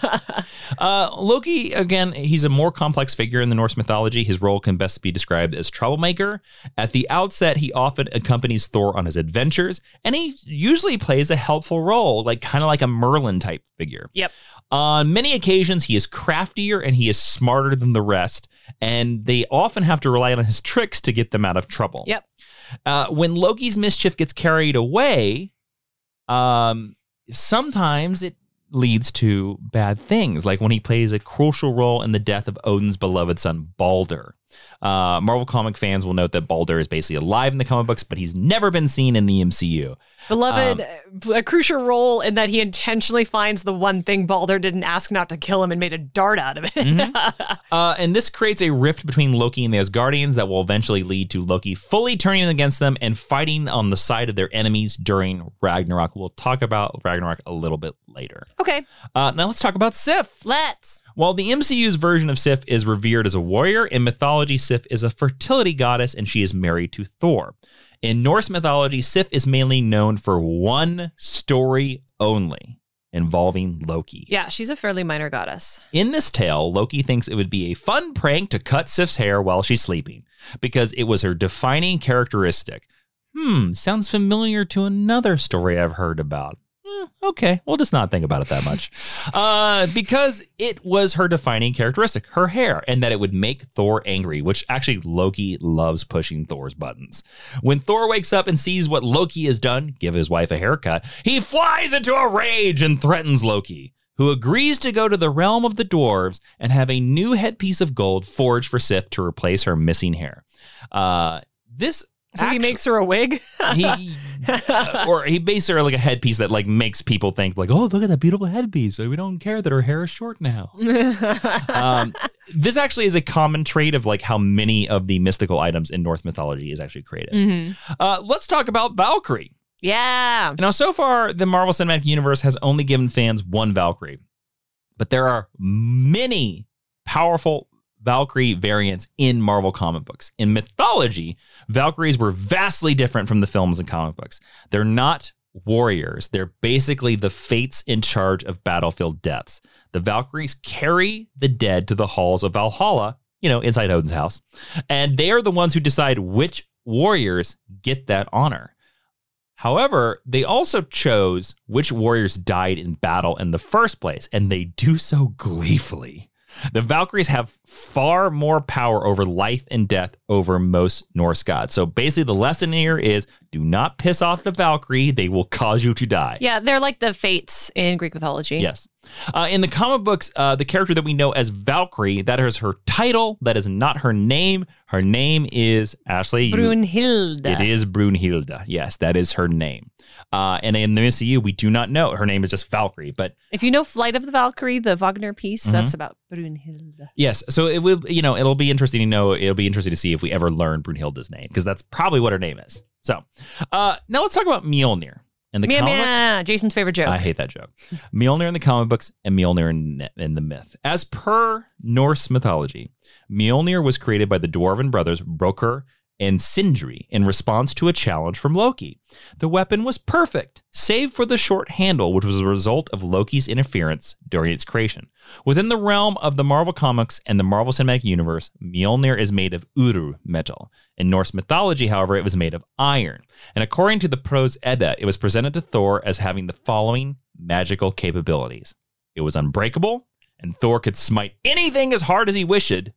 Uh, Loki, again, he's a more complex figure in the Norse mythology. His role can best be described as troublemaker. At the outset, he often accompanies Thor on his adventures, and he usually plays a helpful role, like kind of like a Merlin type figure. Yep. On many occasions, he is craftier and he is smarter than the rest, and they often have to rely on his tricks to get them out of trouble. Yep. Uh, when Loki's mischief gets carried away, um, sometimes it leads to bad things, like when he plays a crucial role in the death of Odin's beloved son, Balder. Uh, Marvel comic fans will note that Balder is basically alive in the comic books, but he's never been seen in the M C U. Beloved, Um, a crucial role in that he intentionally finds the one thing Balder didn't ask not to kill him and made a dart out of it. Mm-hmm. Uh, and this creates a rift between Loki and the Asgardians that will eventually lead to Loki fully turning against them and fighting on the side of their enemies during Ragnarok. We'll talk about Ragnarok a little bit later. Okay, Uh, now let's talk about Sif. let's. While the M C U's version of Sif is revered as a warrior, in mythology, Sif is a fertility goddess and she is married to Thor. In Norse mythology, Sif is mainly known for one story only, involving Loki. Yeah, she's a fairly minor goddess. In this tale, Loki thinks it would be a fun prank to cut Sif's hair while she's sleeping because it was her defining characteristic. Hmm, sounds familiar to another story I've heard about. Eh, okay, we'll just not think about it that much. uh, because it was her defining characteristic, her hair, and that it would make Thor angry, which actually Loki loves pushing Thor's buttons. When Thor wakes up and sees what Loki has done, give his wife a haircut, he flies into a rage and threatens Loki, who agrees to go to the realm of the dwarves and have a new headpiece of gold forged for Sif to replace her missing hair. Uh, this So Actually, he makes her a wig? he uh, or he makes her like a headpiece that like makes people think like, oh, look at that beautiful headpiece. So we don't care that her hair is short now. um, this actually is a common trait of like how many of the mystical items in Norse mythology is actually created. Mm-hmm. Uh, let's talk about Valkyrie. Yeah. Now, so far, the Marvel Cinematic Universe has only given fans one Valkyrie, but there are many powerful Valkyrie variants in Marvel comic books. In mythology, Valkyries were vastly different from the films and comic books. They're not warriors. They're basically the fates in charge of battlefield deaths. The Valkyries carry the dead to the halls of Valhalla, you know, inside Odin's house, and they are the ones who decide which warriors get that honor. However, they also chose which warriors died in battle in the first place, and they do so gleefully. The Valkyries have far more power over life and death over most Norse gods. So basically the lesson here is do not piss off the Valkyrie. They will cause you to die. Yeah, they're like the fates in Greek mythology. Yes. Uh, in the comic books, uh, the character that we know as Valkyrie, that is her title. That is not her name. Her name is, Ashley. You, Brunhilde. It is Brunhilde. Yes, that is her name. Uh, and in the M C U, we do not know. Her name is just Valkyrie. But if you know Flight of the Valkyrie, the Wagner piece, mm-hmm. that's about Brunhilde. Yes. So it will, you know, it'll be interesting to know. It'll be interesting to see if we ever learn Brunhilde's name, because that's probably what her name is. So uh, now let's talk about Mjolnir. In the Meow, comic meow. books, Jason's favorite joke. I hate that joke. Mjolnir in the comic books and Mjolnir in, in the myth. As per Norse mythology, Mjolnir was created by the Dwarven brothers Brokr and Sindri in response to a challenge from Loki. The weapon was perfect, save for the short handle, which was a result of Loki's interference during its creation. Within the realm of the Marvel Comics and the Marvel Cinematic Universe, Mjolnir is made of Uru metal. In Norse mythology, however, it was made of iron. And according to the Prose Edda, it was presented to Thor as having the following magical capabilities. It was unbreakable, and Thor could smite anything as hard as he wished, and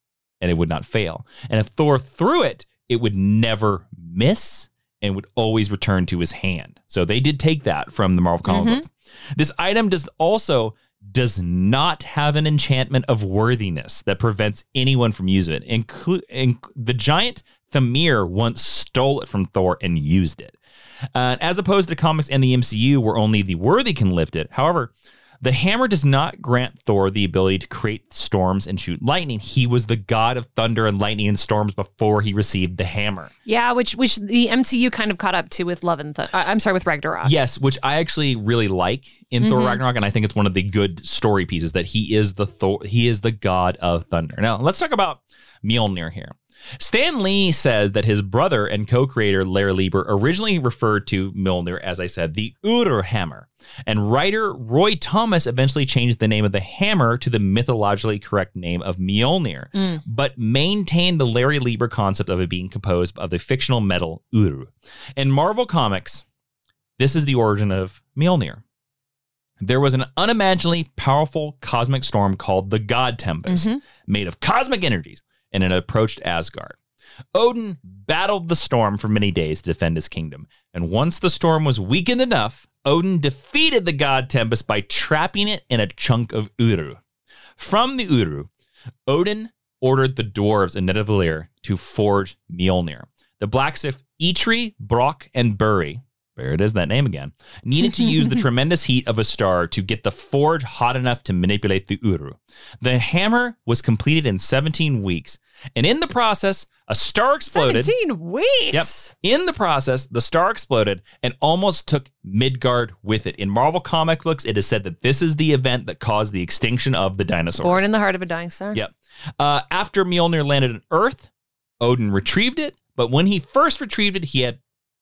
it would not fail. And if Thor threw it, it would never miss and would always return to his hand. So they did take that from the Marvel comic Mm-hmm. books. This item does also does not have an enchantment of worthiness that prevents anyone from using it. Inclu- inc- the giant Thamir once stole it from Thor and used it. Uh, as opposed to comics and the M C U where only the worthy can lift it. However, the hammer does not grant Thor the ability to create storms and shoot lightning. He was the god of thunder and lightning and storms before he received the hammer. Yeah, which which the M C U kind of caught up to with Love and Thunder. I'm sorry, with Ragnarok. Yes, which I actually really like in mm-hmm. Thor Ragnarok, and I think it's one of the good story pieces that he is the Thor. He is the god of thunder. Now, let's talk about Mjolnir here. Stan Lee says that his brother and co-creator Larry Lieber originally referred to Mjolnir, as I said, the Ur hammer. And writer Roy Thomas eventually changed the name of the hammer to the mythologically correct name of Mjolnir, mm. but maintained the Larry Lieber concept of it being composed of the fictional metal Ur. In Marvel Comics, this is the origin of Mjolnir. There was an unimaginably powerful cosmic storm called the God Tempest, mm-hmm. made of cosmic energies, and it approached Asgard. Odin battled the storm for many days to defend his kingdom, and once the storm was weakened enough, Odin defeated the God Tempest by trapping it in a chunk of Uru. From the Uru, Odin ordered the dwarves in Nidavellir to forge Mjolnir. The blacksmith Eitri, Brock, and Buri, there it is, that name again, needed to use the tremendous heat of a star to get the forge hot enough to manipulate the Uru. The hammer was completed in seventeen weeks, and in the process, a star exploded. seventeen weeks? Yep. In the process, the star exploded and almost took Midgard with it. In Marvel comic books, it is said that this is the event that caused the extinction of the dinosaurs. Born in the heart of a dying star. Yep. Uh, after Mjolnir landed on Earth, Odin retrieved it, but when he first retrieved it, he had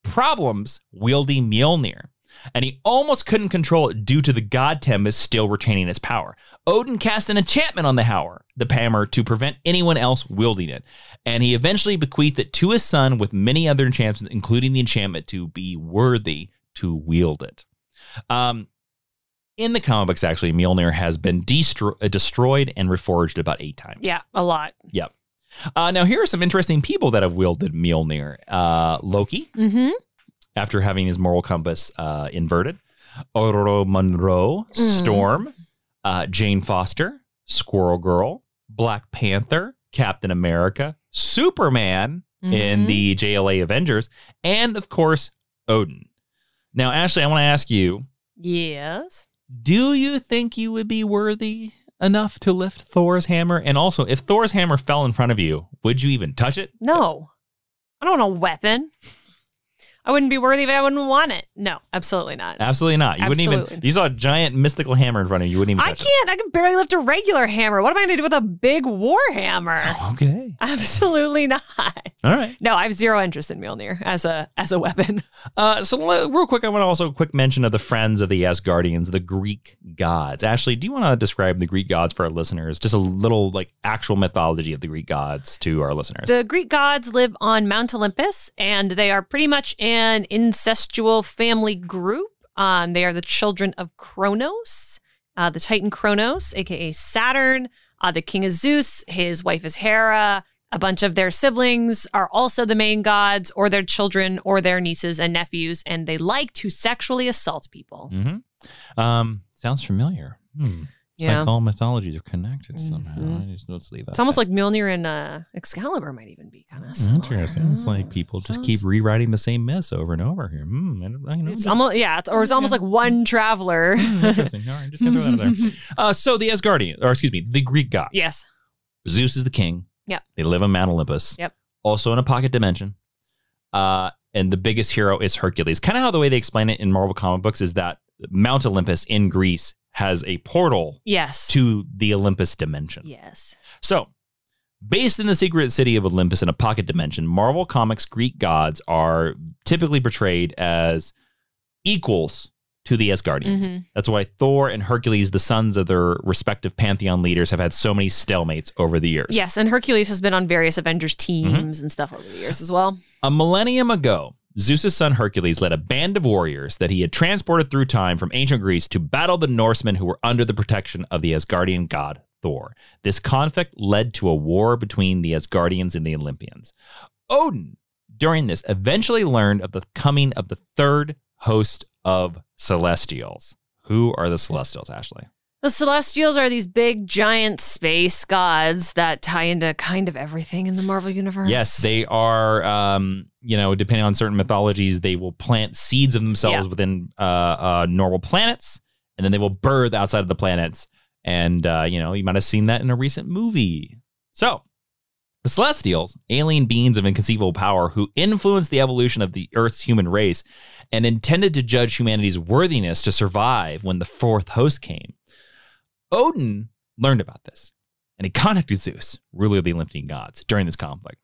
problems wielding Mjolnir, and he almost couldn't control it due to the god Tempest still retaining its power. Odin cast an enchantment on the hammer, the hammer to prevent anyone else wielding it, and he eventually bequeathed it to his son with many other enchantments, including the enchantment to be worthy to wield it. Um, in the comic books, actually, Mjolnir has been destro- uh, destroyed and reforged about eight times. Yeah, a lot. Yep. Uh, now, here are some interesting people that have wielded Mjolnir. Uh, Loki. Mm-hmm. After having his moral compass uh, inverted. Ororo Monroe, Mm. Storm, uh, Jane Foster, Squirrel Girl, Black Panther, Captain America, Superman Mm-hmm. in the J L A Avengers, and, of course, Odin. Now, Ashley, I want to ask you, Yes. do you think you would be worthy enough to lift Thor's hammer? And also, if Thor's hammer fell in front of you, would you even touch it? No. I don't want a weapon. I wouldn't be worthy if I wouldn't want it. No, absolutely not. Absolutely not. You wouldn't Absolutely. even. You saw a giant mystical hammer in front of you. You wouldn't even I touch can't. I can barely lift a regular hammer. What am I going to do with a big war hammer? it. Okay. Absolutely not. All right. No, I have zero interest in Mjolnir as a as a weapon. Uh, so le- real quick, I want to also a quick mention of the friends of the Asgardians, the Greek gods. Ashley, do you want to describe the Greek gods for our listeners? Just a little like actual mythology of the Greek gods to our listeners. The Greek gods live on Mount Olympus, and they are pretty much an incestual family group. Um, they are the children of Kronos, uh, the Titan Kronos, aka Saturn. Uh, the king is Zeus. His wife is Hera. A bunch of their siblings are also the main gods, or their children, or their nieces and nephews, and they like to sexually assault people. Mm-hmm. Um, sounds familiar. Hmm. It's Yeah. like all mythologies are connected somehow. Mhm. I just let's leave that. It's almost there. like Mjolnir and uh, Excalibur might even be kind of Interesting. It's like people just keep rewriting the same myths over and over here. Hmm. I don't, I know, It's just- almost yeah, it's, or it's almost like one traveler. Hmm, interesting. All right, just gonna throw that out there. Uh, so the Asgardian, or excuse me, the Greek gods. Yes. Zeus is the king. Yep. They live on Mount Olympus. Yep. Also in a pocket dimension. Uh, and the biggest hero is Hercules. Kind of how the way they explain it in Marvel comic books is that Mount Olympus in Greece has a portal Yes. to the Olympus dimension. Yes. So, based in the secret city of Olympus in a pocket dimension, Marvel Comics Greek gods are typically portrayed as equals to the Asgardians. Mhm. That's why Thor and Hercules, the sons of their respective pantheon leaders, have had so many stalemates over the years. Yes, and Hercules has been on various Avengers teams Mm-hmm. and stuff over the years as well. A millennium ago, Zeus' son Hercules led a band of warriors that he had transported through time from ancient Greece to battle the Norsemen who were under the protection of the Asgardian god Thor. This conflict led to a war between the Asgardians and the Olympians. Odin, during this, eventually learned of the coming of the third host of Celestials. Who are the Celestials, Ashley? The Celestials are these big, giant space gods that tie into kind of everything in the Marvel Universe. Yes, they are, um, you know, depending on certain mythologies, they will plant seeds of themselves Yeah. within uh, uh, normal planets, and then they will birth outside of the planets. And, uh, you know, you might have seen that in a recent movie. So, the Celestials, alien beings of inconceivable power who influenced the evolution of the Earth's human race and intended to judge humanity's worthiness to survive when the fourth host came. Odin learned about this, and he contacted Zeus, ruler of the Olympian gods, during this conflict.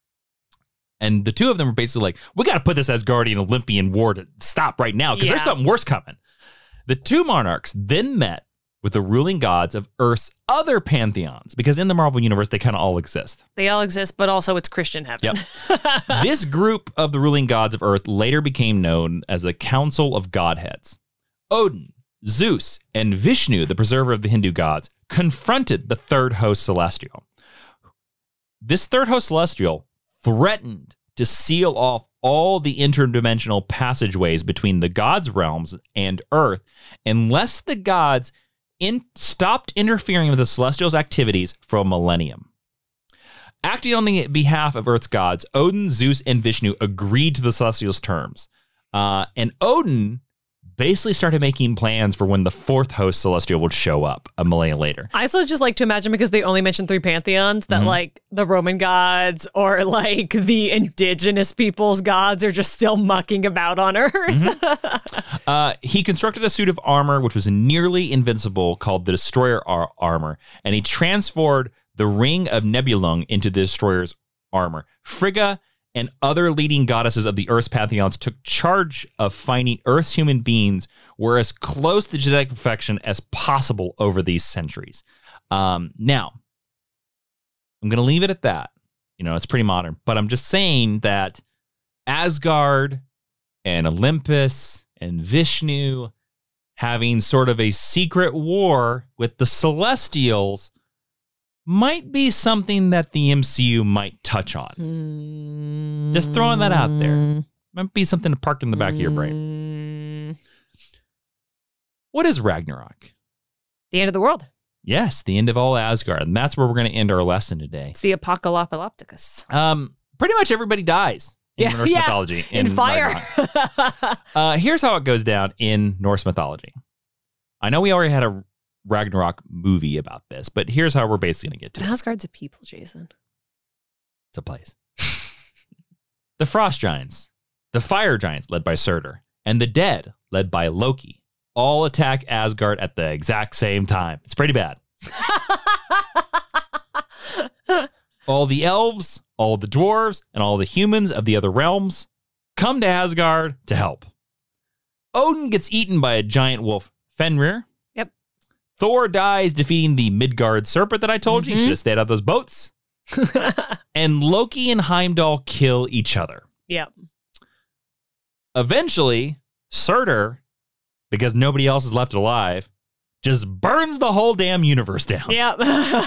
And the two of them were basically like, we got to put this Asgardian Olympian war to stop right now because there's Yeah. something worse coming. The two monarchs then met with the ruling gods of Earth's other pantheons, because in the Marvel Universe, they kind of all exist. They all exist, but also it's Christian heaven. Yep. This group of the ruling gods of Earth later became known as the Council of Godheads. Odin, Zeus, and Vishnu, the preserver of the Hindu gods, confronted the third host celestial. This third host celestial threatened to seal off all the interdimensional passageways between the gods' realms and Earth unless the gods in, stopped interfering with the celestials' activities for a millennium. Acting on the behalf of Earth's gods, Odin, Zeus, and Vishnu agreed to the celestials' terms. Uh, and Odin basically started making plans for when the fourth host celestial would show up a millennia later. I also just like to imagine, because they only mention three pantheons, that Mhm. like the Roman gods or like the indigenous people's gods are just still mucking about on Earth. Uh, he constructed a suit of armor which was nearly invincible called the Destroyer ar- armor, and he transformed the Ring of Nebulung into the Destroyer's armor. Frigga and other leading goddesses of the Earth's pantheons took charge of finding Earth's human beings were as close to genetic perfection as possible over these centuries. Um, now, I'm going to leave it at that. You know, it's pretty modern, but I'm just saying that Asgard and Olympus and Vishnu having sort of a secret war with the Celestials might be something that the M C U might touch on. Mm. Just throwing that out there. Might be something to park in the back mm. of your brain. What is Ragnarok? The end of the world. Yes, the end of all Asgard. And that's where we're going to end our lesson today. It's the Apocalypticus. Um, pretty much everybody dies in yeah, Norse yeah. mythology. In, in fire. uh, here's how it goes down in Norse mythology. I know we already had a Ragnarok movie about this, but here's how we're basically going to get to but it. Asgard's a people, Jason. It's a place. The Frost Giants, the Fire Giants led by Surtur, and the Dead led by Loki all attack Asgard at the exact same time. It's pretty bad. All the elves, all the dwarves, and all the humans of the other realms come to Asgard to help. Odin gets eaten by a giant wolf, Fenrir. Yep. Thor dies defeating the Midgard serpent that I told mm-hmm. you. You should have stayed out of those boats. And Loki and Heimdall kill each other. Yep. Eventually, Surtur, because nobody else is left alive, just burns the whole damn universe down. Yep.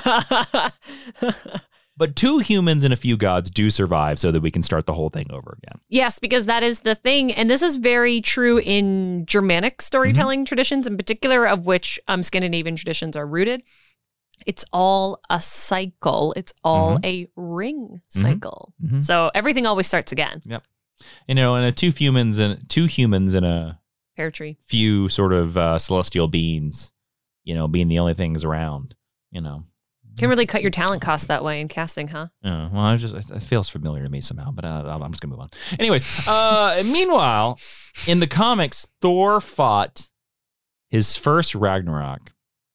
But two humans and a few gods do survive so that we can start the whole thing over again. Yes, because that is the thing. And this is very true in Germanic storytelling mm-hmm. traditions, in particular, of which um, Scandinavian traditions are rooted. It's all a cycle. It's all mm-hmm. a ring cycle. Mm-hmm. So everything always starts again. Yep. You know, and a two humans and two humans and a pear tree, few sort of uh, celestial beings, you know, being the only things around, you know. Can really cut your talent costs that way in casting, huh? Yeah, well, I just it feels familiar to me somehow, but uh, I'm just gonna move on. Anyways, uh, meanwhile, in the comics, Thor fought his first Ragnarok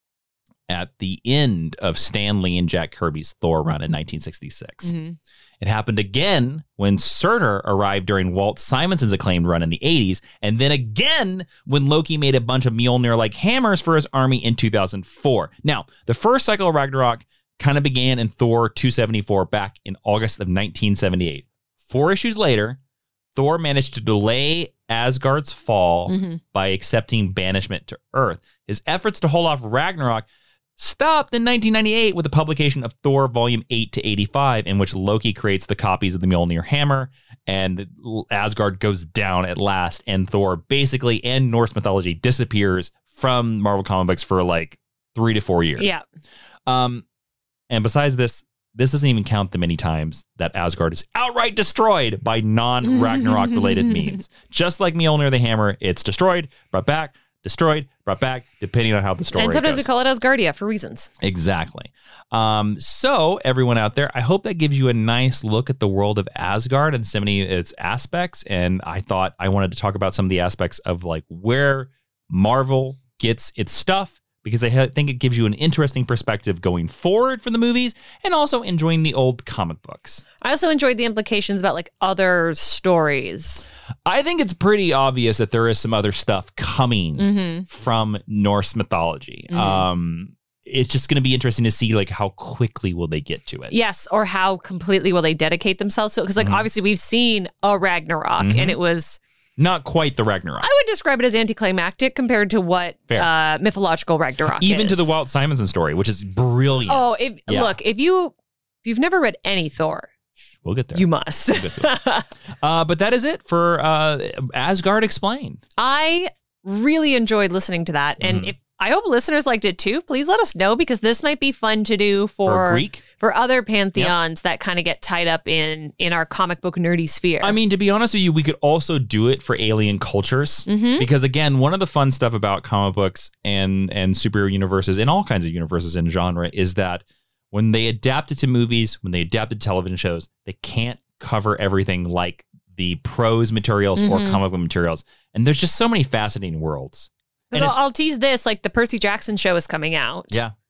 at the end of Stan Lee and Jack Kirby's Thor run in nineteen sixty-six. Mm-hmm. It happened again when Surtur arrived during Walt Simonson's acclaimed run in the eighties, and then again when Loki made a bunch of Mjolnir-like hammers for his army in two thousand four. Now, the first cycle of Ragnarok kind of began in Thor two seventy-four back in August of nineteen seventy-eight. Four issues later, Thor managed to delay Asgard's fall mm-hmm. by accepting banishment to Earth. His efforts to hold off Ragnarok stopped in nineteen ninety-eight with the publication of Thor Volume eight to eighty-five, in which Loki creates the copies of the Mjolnir hammer, and Asgard goes down at last, and Thor basically, and Norse mythology, disappears from Marvel comic books for like three to four years. Yeah. Um, and besides this, this doesn't even count the many times that Asgard is outright destroyed by non-Ragnarok related means. Just like Mjolnir the hammer, it's destroyed, brought back, destroyed, brought back, depending on how the story goes. And sometimes goes. we call it Asgardia for reasons. Exactly. Um, so, everyone out there, I hope that gives you a nice look at the world of Asgard and so many of its aspects. And I thought I wanted to talk about some of the aspects of like where Marvel gets its stuff, because I think it gives you an interesting perspective going forward for the movies and also enjoying the old comic books. I also enjoyed the implications about like other stories. I think it's pretty obvious that there is some other stuff coming mm-hmm. from Norse mythology. Mm-hmm. Um, it's just going to be interesting to see like how quickly will they get to it. Yes, or how completely will they dedicate themselves to it? Because like mm-hmm. obviously we've seen a Ragnarok mm-hmm. and it was not quite the Ragnarok. I would describe it as anticlimactic compared to what uh, mythological Ragnarok Even is. to the Walt Simonson story, which is brilliant. Oh, if, yeah. look, if, you, if you've never read any Thor, we'll get there. You must. We'll get to it. uh, but that is it for uh, Asgard Explained. I really enjoyed listening to that. And mm-hmm. if I hope listeners liked it too. Please let us know, because this might be fun to do for for, Greek? for other pantheons yep. that kind of get tied up in in our comic book nerdy sphere. I mean, to be honest with you, we could also do it for alien cultures, mm-hmm. because again, one of the fun stuff about comic books and and superhero universes and all kinds of universes in genre is that when they adapt it to movies, when they adapt it to television shows, they can't cover everything like the prose materials mm-hmm. or comic book materials, and there's just so many fascinating worlds. Because I'll, I'll tease this, like the Percy Jackson show is coming out. Yeah.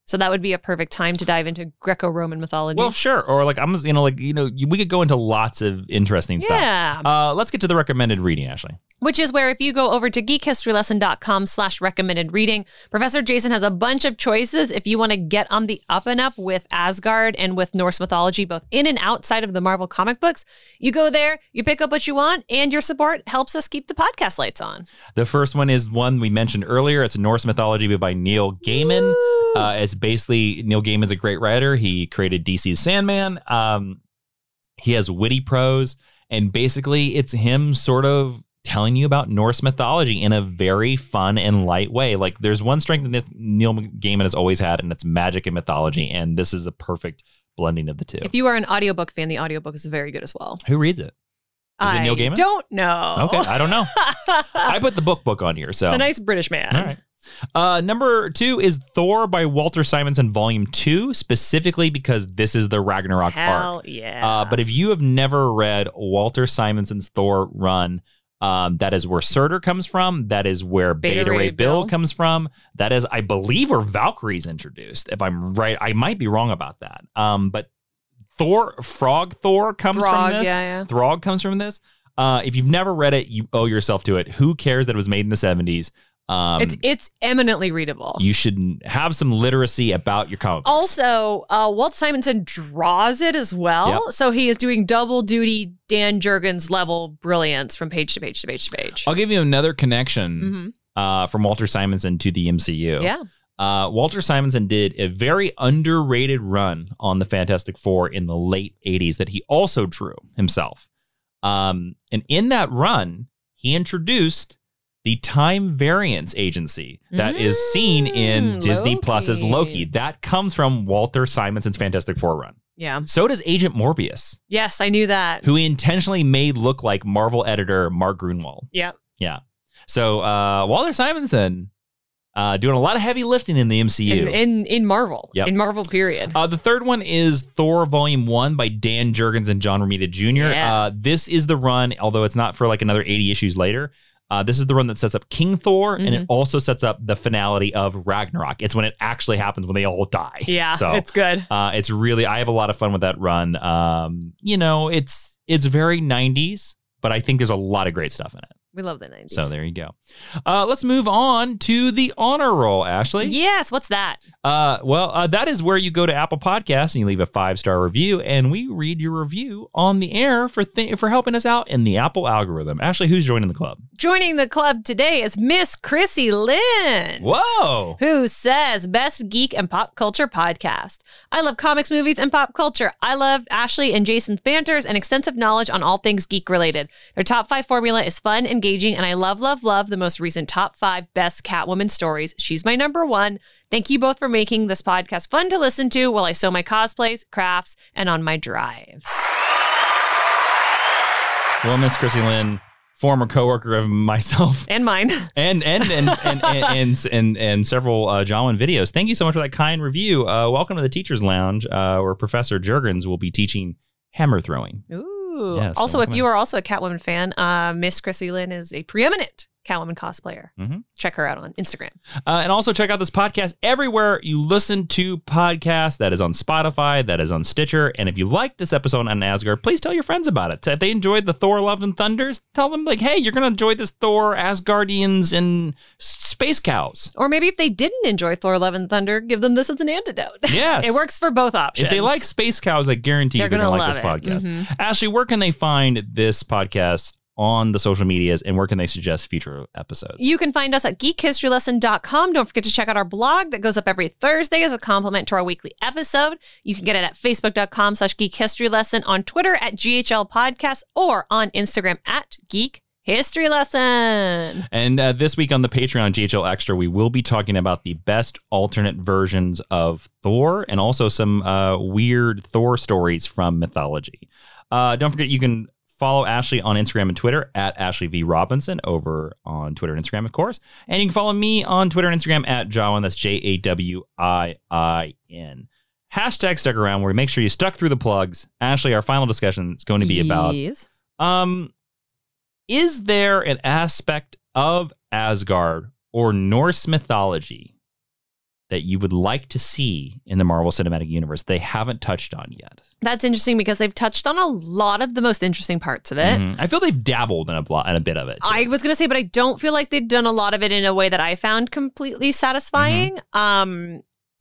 So that would be a perfect time to dive into Greco-Roman mythology. Well, sure. Or like I'm, you know, like you know, we could go into lots of interesting stuff. Yeah. Uh, let's get to the recommended reading, Ashley. Which is where if you go over to geekhistorylesson.com slash recommended reading, Professor Jason has a bunch of choices if you want to get on the up and up with Asgard and with Norse mythology, both in and outside of the Marvel comic books. You go there, you pick up what you want, and your support helps us keep the podcast lights on. The first one is one we mentioned earlier. It's Norse mythology by Neil Gaiman. Uh, it's basically, Neil Gaiman's a great writer. He created D C's Sandman. Um, he has witty prose, and basically it's him sort of telling you about Norse mythology in a very fun and light way. Like there's one strength that Neil Gaiman has always had, and it's magic and mythology. And this is a perfect blending of the two. If you are an audiobook fan, the audiobook is very good as well. Who reads it? Is I it Neil Gaiman? don't know. Okay, I don't know. I put the book book on here. So it's a nice British man. All right. Uh, number two is Thor by Walter Simonson, Volume Two, specifically because this is the Ragnarok Hell arc. yeah. Uh, but if you have never read Walter Simonson's Thor run, um, that is where Surtur comes from. That is where Beta, Beta Ray, Ray Bill. Bill comes from. That is, I believe, where Valkyrie's introduced. If I'm right, I might be wrong about that. Um, but Thor, Frog Thor comes Throg, from this. yeah, yeah. Throg comes from this. Uh, if you've never read it, you owe yourself to it. Who cares that it was made in the seventies? Um, it's it's eminently readable. You should have some literacy about your comic books. Also, uh, Walt Simonson draws it as well. Yep. So he is doing double duty Dan Jurgens level brilliance from page to page to page to page. I'll give you another connection Mhm. uh, from Walter Simonson to the M C U. Yeah. Uh, Walter Simonson did a very underrated run on the Fantastic Four in the late eighties that he also drew himself. Um, and in that run, he introduced the Time Variance Agency that mm, is seen in Disney Loki. Plus's Loki. That comes from Walter Simonson's Fantastic Four run. Yeah. So does Agent Morbius. Yes, I knew that. Who he intentionally made look like Marvel editor Mark Gruenwald. Yep. Yeah. So uh, Walter Simonson uh, doing a lot of heavy lifting in the M C U. In in, in Marvel. Yep. In Marvel, period. Uh, the third one is Thor Volume one by Dan Jurgens and John Romita Junior Yeah. Uh, this is the run, although it's not for like another eighty issues later. Uh, this is the run that sets up King Thor, mm-hmm. and it also sets up the finality of Ragnarok. It's when it actually happens, when they all die. Yeah, so it's good. Uh, it's really, I have a lot of fun with that run. Um, you know, it's it's very nineties, but I think there's a lot of great stuff in it. We love the nineties. So there you go. Uh, let's move on to the honor roll, Ashley. Yes, what's that? Uh, well, uh, that is where you go to Apple Podcasts and you leave a five-star review, and we read your review on the air for th- for helping us out in the Apple algorithm. Ashley, who's joining the club? Joining the club today is Miss Chrissy Lynn. Whoa! Who says, best geek and pop culture podcast. I love comics, movies, and pop culture. I love Ashley and Jason's banters and extensive knowledge on all things geek related. Their top five formula is fun, engaging, and I love, love, love the most recent top five best Catwoman stories. She's my number one. Thank you both for making this podcast fun to listen to while I sew my cosplays, crafts, and on my drives. Well, Miss Chrissy Lynn, former coworker of myself and mine, and and and and and and, and, and several uh, Jawan videos. Thank you so much for that kind review. Uh, welcome to the Teachers Lounge, uh, where Professor Jurgens will be teaching hammer throwing. Ooh. Yeah, so also, if in. you are also a Catwoman fan, uh, Miss Chrissy Lynn is a preeminent Catwoman cosplayer. Mm-hmm. Check her out on Instagram. Uh, and also check out this podcast everywhere you listen to podcasts. That is on Spotify, that is on Stitcher. And if you like this episode on Asgard, please tell your friends about it. If they enjoyed the Thor Love and Thunders, tell them like, hey, you're going to enjoy this Thor, Asgardians, and Space Cows. Or maybe if they didn't enjoy Thor Love and Thunder, give them this as an antidote. Yes. It works for both options. If they like Space Cows, I guarantee they're you're going to like this it. podcast. Mm-hmm. Ashley, where can they find this podcast on the social medias, and where can they suggest future episodes? You can find us at geek history lesson dot com. Don't forget to check out our blog that goes up every Thursday as a complement to our weekly episode. You can get it at facebook.com slash geek history lesson, on Twitter at G H L podcast, or on Instagram at geek history lesson. And uh, this week on the Patreon G H L Extra, we will be talking about the best alternate versions of Thor, and also some uh, weird Thor stories from mythology. Uh, don't forget, you can follow Ashley on Instagram and Twitter at Ashley V. Robinson over on Twitter and Instagram, of course. And you can follow me on Twitter and Instagram at Jawan. That's J A W I I N. Hashtag stuck around, where we make sure you stuck through the plugs. Ashley, our final discussion is going to be about, yes. um, is there an aspect of Asgard or Norse mythology that you would like to see in the Marvel Cinematic Universe they haven't touched on yet? That's interesting because they've touched on a lot of the most interesting parts of it. Mm-hmm. I feel they've dabbled in a, blo- in a bit of it, too. I was going to say, but I don't feel like they've done a lot of it in a way that I found completely satisfying. Mm-hmm. Um,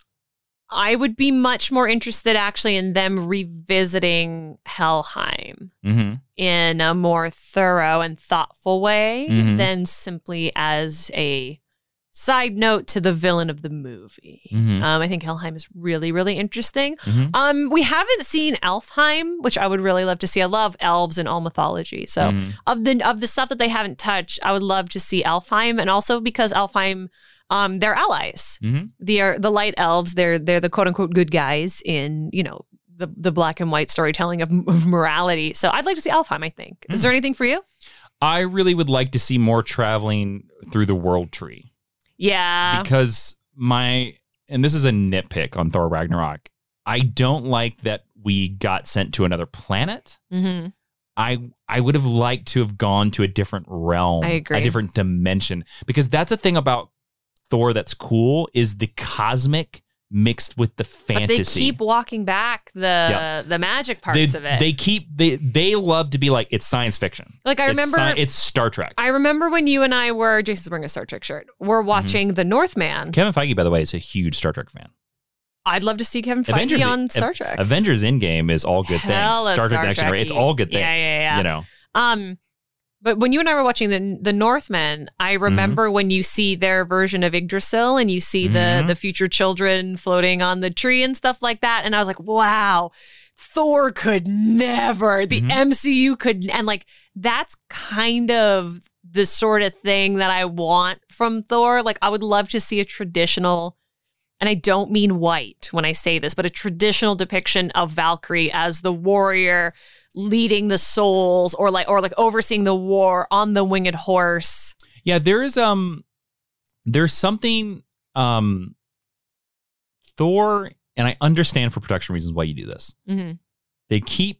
I would be much more interested actually in them revisiting Helheim mm-hmm. in a more thorough and thoughtful way mm-hmm. than simply as a side note to the villain of the movie. Mm-hmm. Um, I think Helheim is really, really interesting. Mm-hmm. Um, we haven't seen Elfheim, which I would really love to see. I love elves and all mythology. So mm-hmm. of the of the stuff that they haven't touched, I would love to see Elfheim, and also because Elfheim, um, they're allies. Mm-hmm. They're the light elves. They're they're the quote unquote good guys in, you know, the the black and white storytelling of, of morality. So I'd like to see Elfheim, I think. Mm-hmm. Is there anything for you? I really would like to see more traveling through the world tree. Yeah. Because my, and this is a nitpick on Thor Ragnarok, I don't like that we got sent to another planet. Mm-hmm. I I would have liked to have gone to a different realm. I agree. A different dimension. Because that's a thing about Thor that's cool, is the cosmic mixed with the fantasy. But they keep walking back the yep. the magic parts they, of it. They keep they they love to be like, it's science fiction. Like I it's remember sci- it's Star Trek. I remember when you and I were Jason's wearing a Star Trek shirt. We're watching mm-hmm. The Northman. Kevin Feige, by the way, is a huge Star Trek fan. I'd love to see Kevin Feige Avengers, on Star Trek. Avengers Endgame is all good Hella things. Star Trek Star Next Generation, it's all good things. Yeah, yeah, yeah. You know. Um But when you and I were watching the the Northman, I remember mm-hmm. when you see their version of Yggdrasil and you see mm-hmm. the the future children floating on the tree and stuff like that, and I was like, wow, Thor could never, the mm-hmm. M C U could, and like that's kind of the sort of thing that I want from Thor. Like I would love to see a traditional, and I don't mean white when I say this, but a traditional depiction of Valkyrie as the warrior leading the souls, or like or like overseeing the war on the winged horse. Yeah, there is um there's something um Thor, and I understand for production reasons why you do this. Mm-hmm. They keep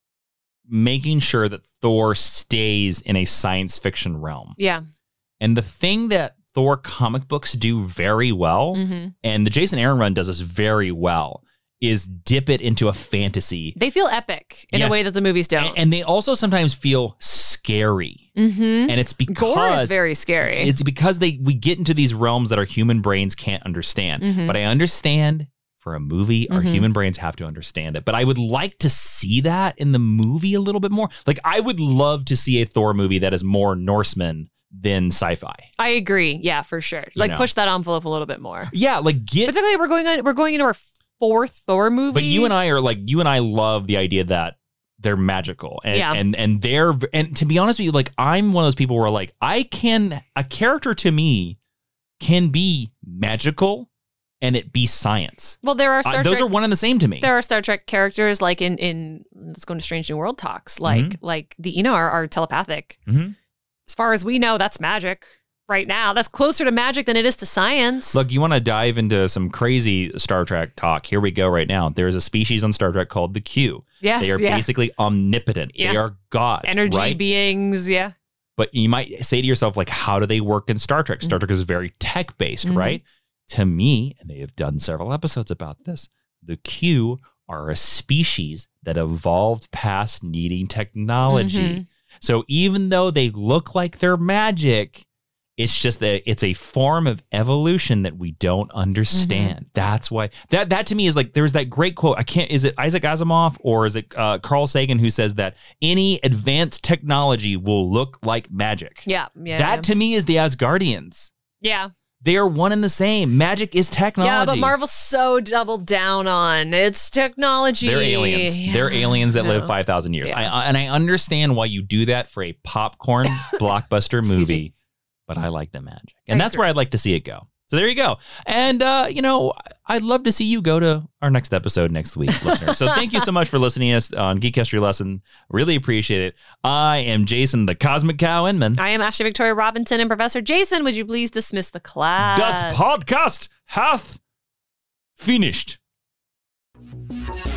making sure that Thor stays in a science fiction realm. Yeah. And the thing that Thor comic books do very well, mm-hmm. and the Jason Aaron run does this very well, is dip it into a fantasy. They feel epic in yes. a way that the movies don't. And, and they also sometimes feel scary. Mm-hmm. And it's because... Gore is very scary. It's because they we get into these realms that our human brains can't understand. Mm-hmm. But I understand for a movie, mm-hmm. our human brains have to understand it. But I would like to see that in the movie a little bit more. Like, I would love to see a Thor movie that is more Norseman than sci-fi. I agree. Yeah, for sure. Like, you know? Push that envelope a little bit more. Yeah, like get... Particularly, we're going on, we're going into our fourth Thor movie. But you and I are like, you and I love the idea that they're magical. And, yeah. and, and they're, and to be honest with you, like, I'm one of those people where like, I can, a character to me can be magical and it be science. Well, there are Star uh, those Trek, are one and the same to me. There are Star Trek characters like in, in let's go into Strange New World talks, like, mm-hmm. like the Eno are, are telepathic. Mm-hmm. As far as we know, that's magic. Right now, that's closer to magic than it is to science. Look, you want to dive into some crazy Star Trek talk? Here we go right now. There's a species on Star Trek called the Q. Yes, They are yeah. basically omnipotent. Yeah. They are gods, Energy right? beings, yeah. But you might say to yourself, like, how do they work in Star Trek? Star Trek is very tech-based, mm-hmm. right? To me, and they have done several episodes about this, the Q are a species that evolved past needing technology. Mm-hmm. So even though they look like they're magic, it's just that it's a form of evolution that we don't understand. Mm-hmm. That's why that that to me is like, there's that great quote. I can't, is it Isaac Asimov or is it uh, Carl Sagan who says that any advanced technology will look like magic? Yeah. yeah that yeah. to me is the Asgardians. Yeah. They are one and the same. Magic is technology. Yeah, but Marvel's so doubled down on it's technology. They're aliens. Yeah. They're aliens that No. live five thousand years. Yeah. I, and I understand why you do that for a popcorn blockbuster movie. Me. But I like the magic. And I that's agree. where I'd like to see it go. So there you go. And, uh, you know, I'd love to see you go to our next episode next week, listeners. So thank you so much for listening to us on Geek History Lesson. Really appreciate it. I am Jason, the Cosmic Cow Inman. I am Ashley Victoria Robinson. And Professor Jason, would you please dismiss the class? Doth podcast hath finished.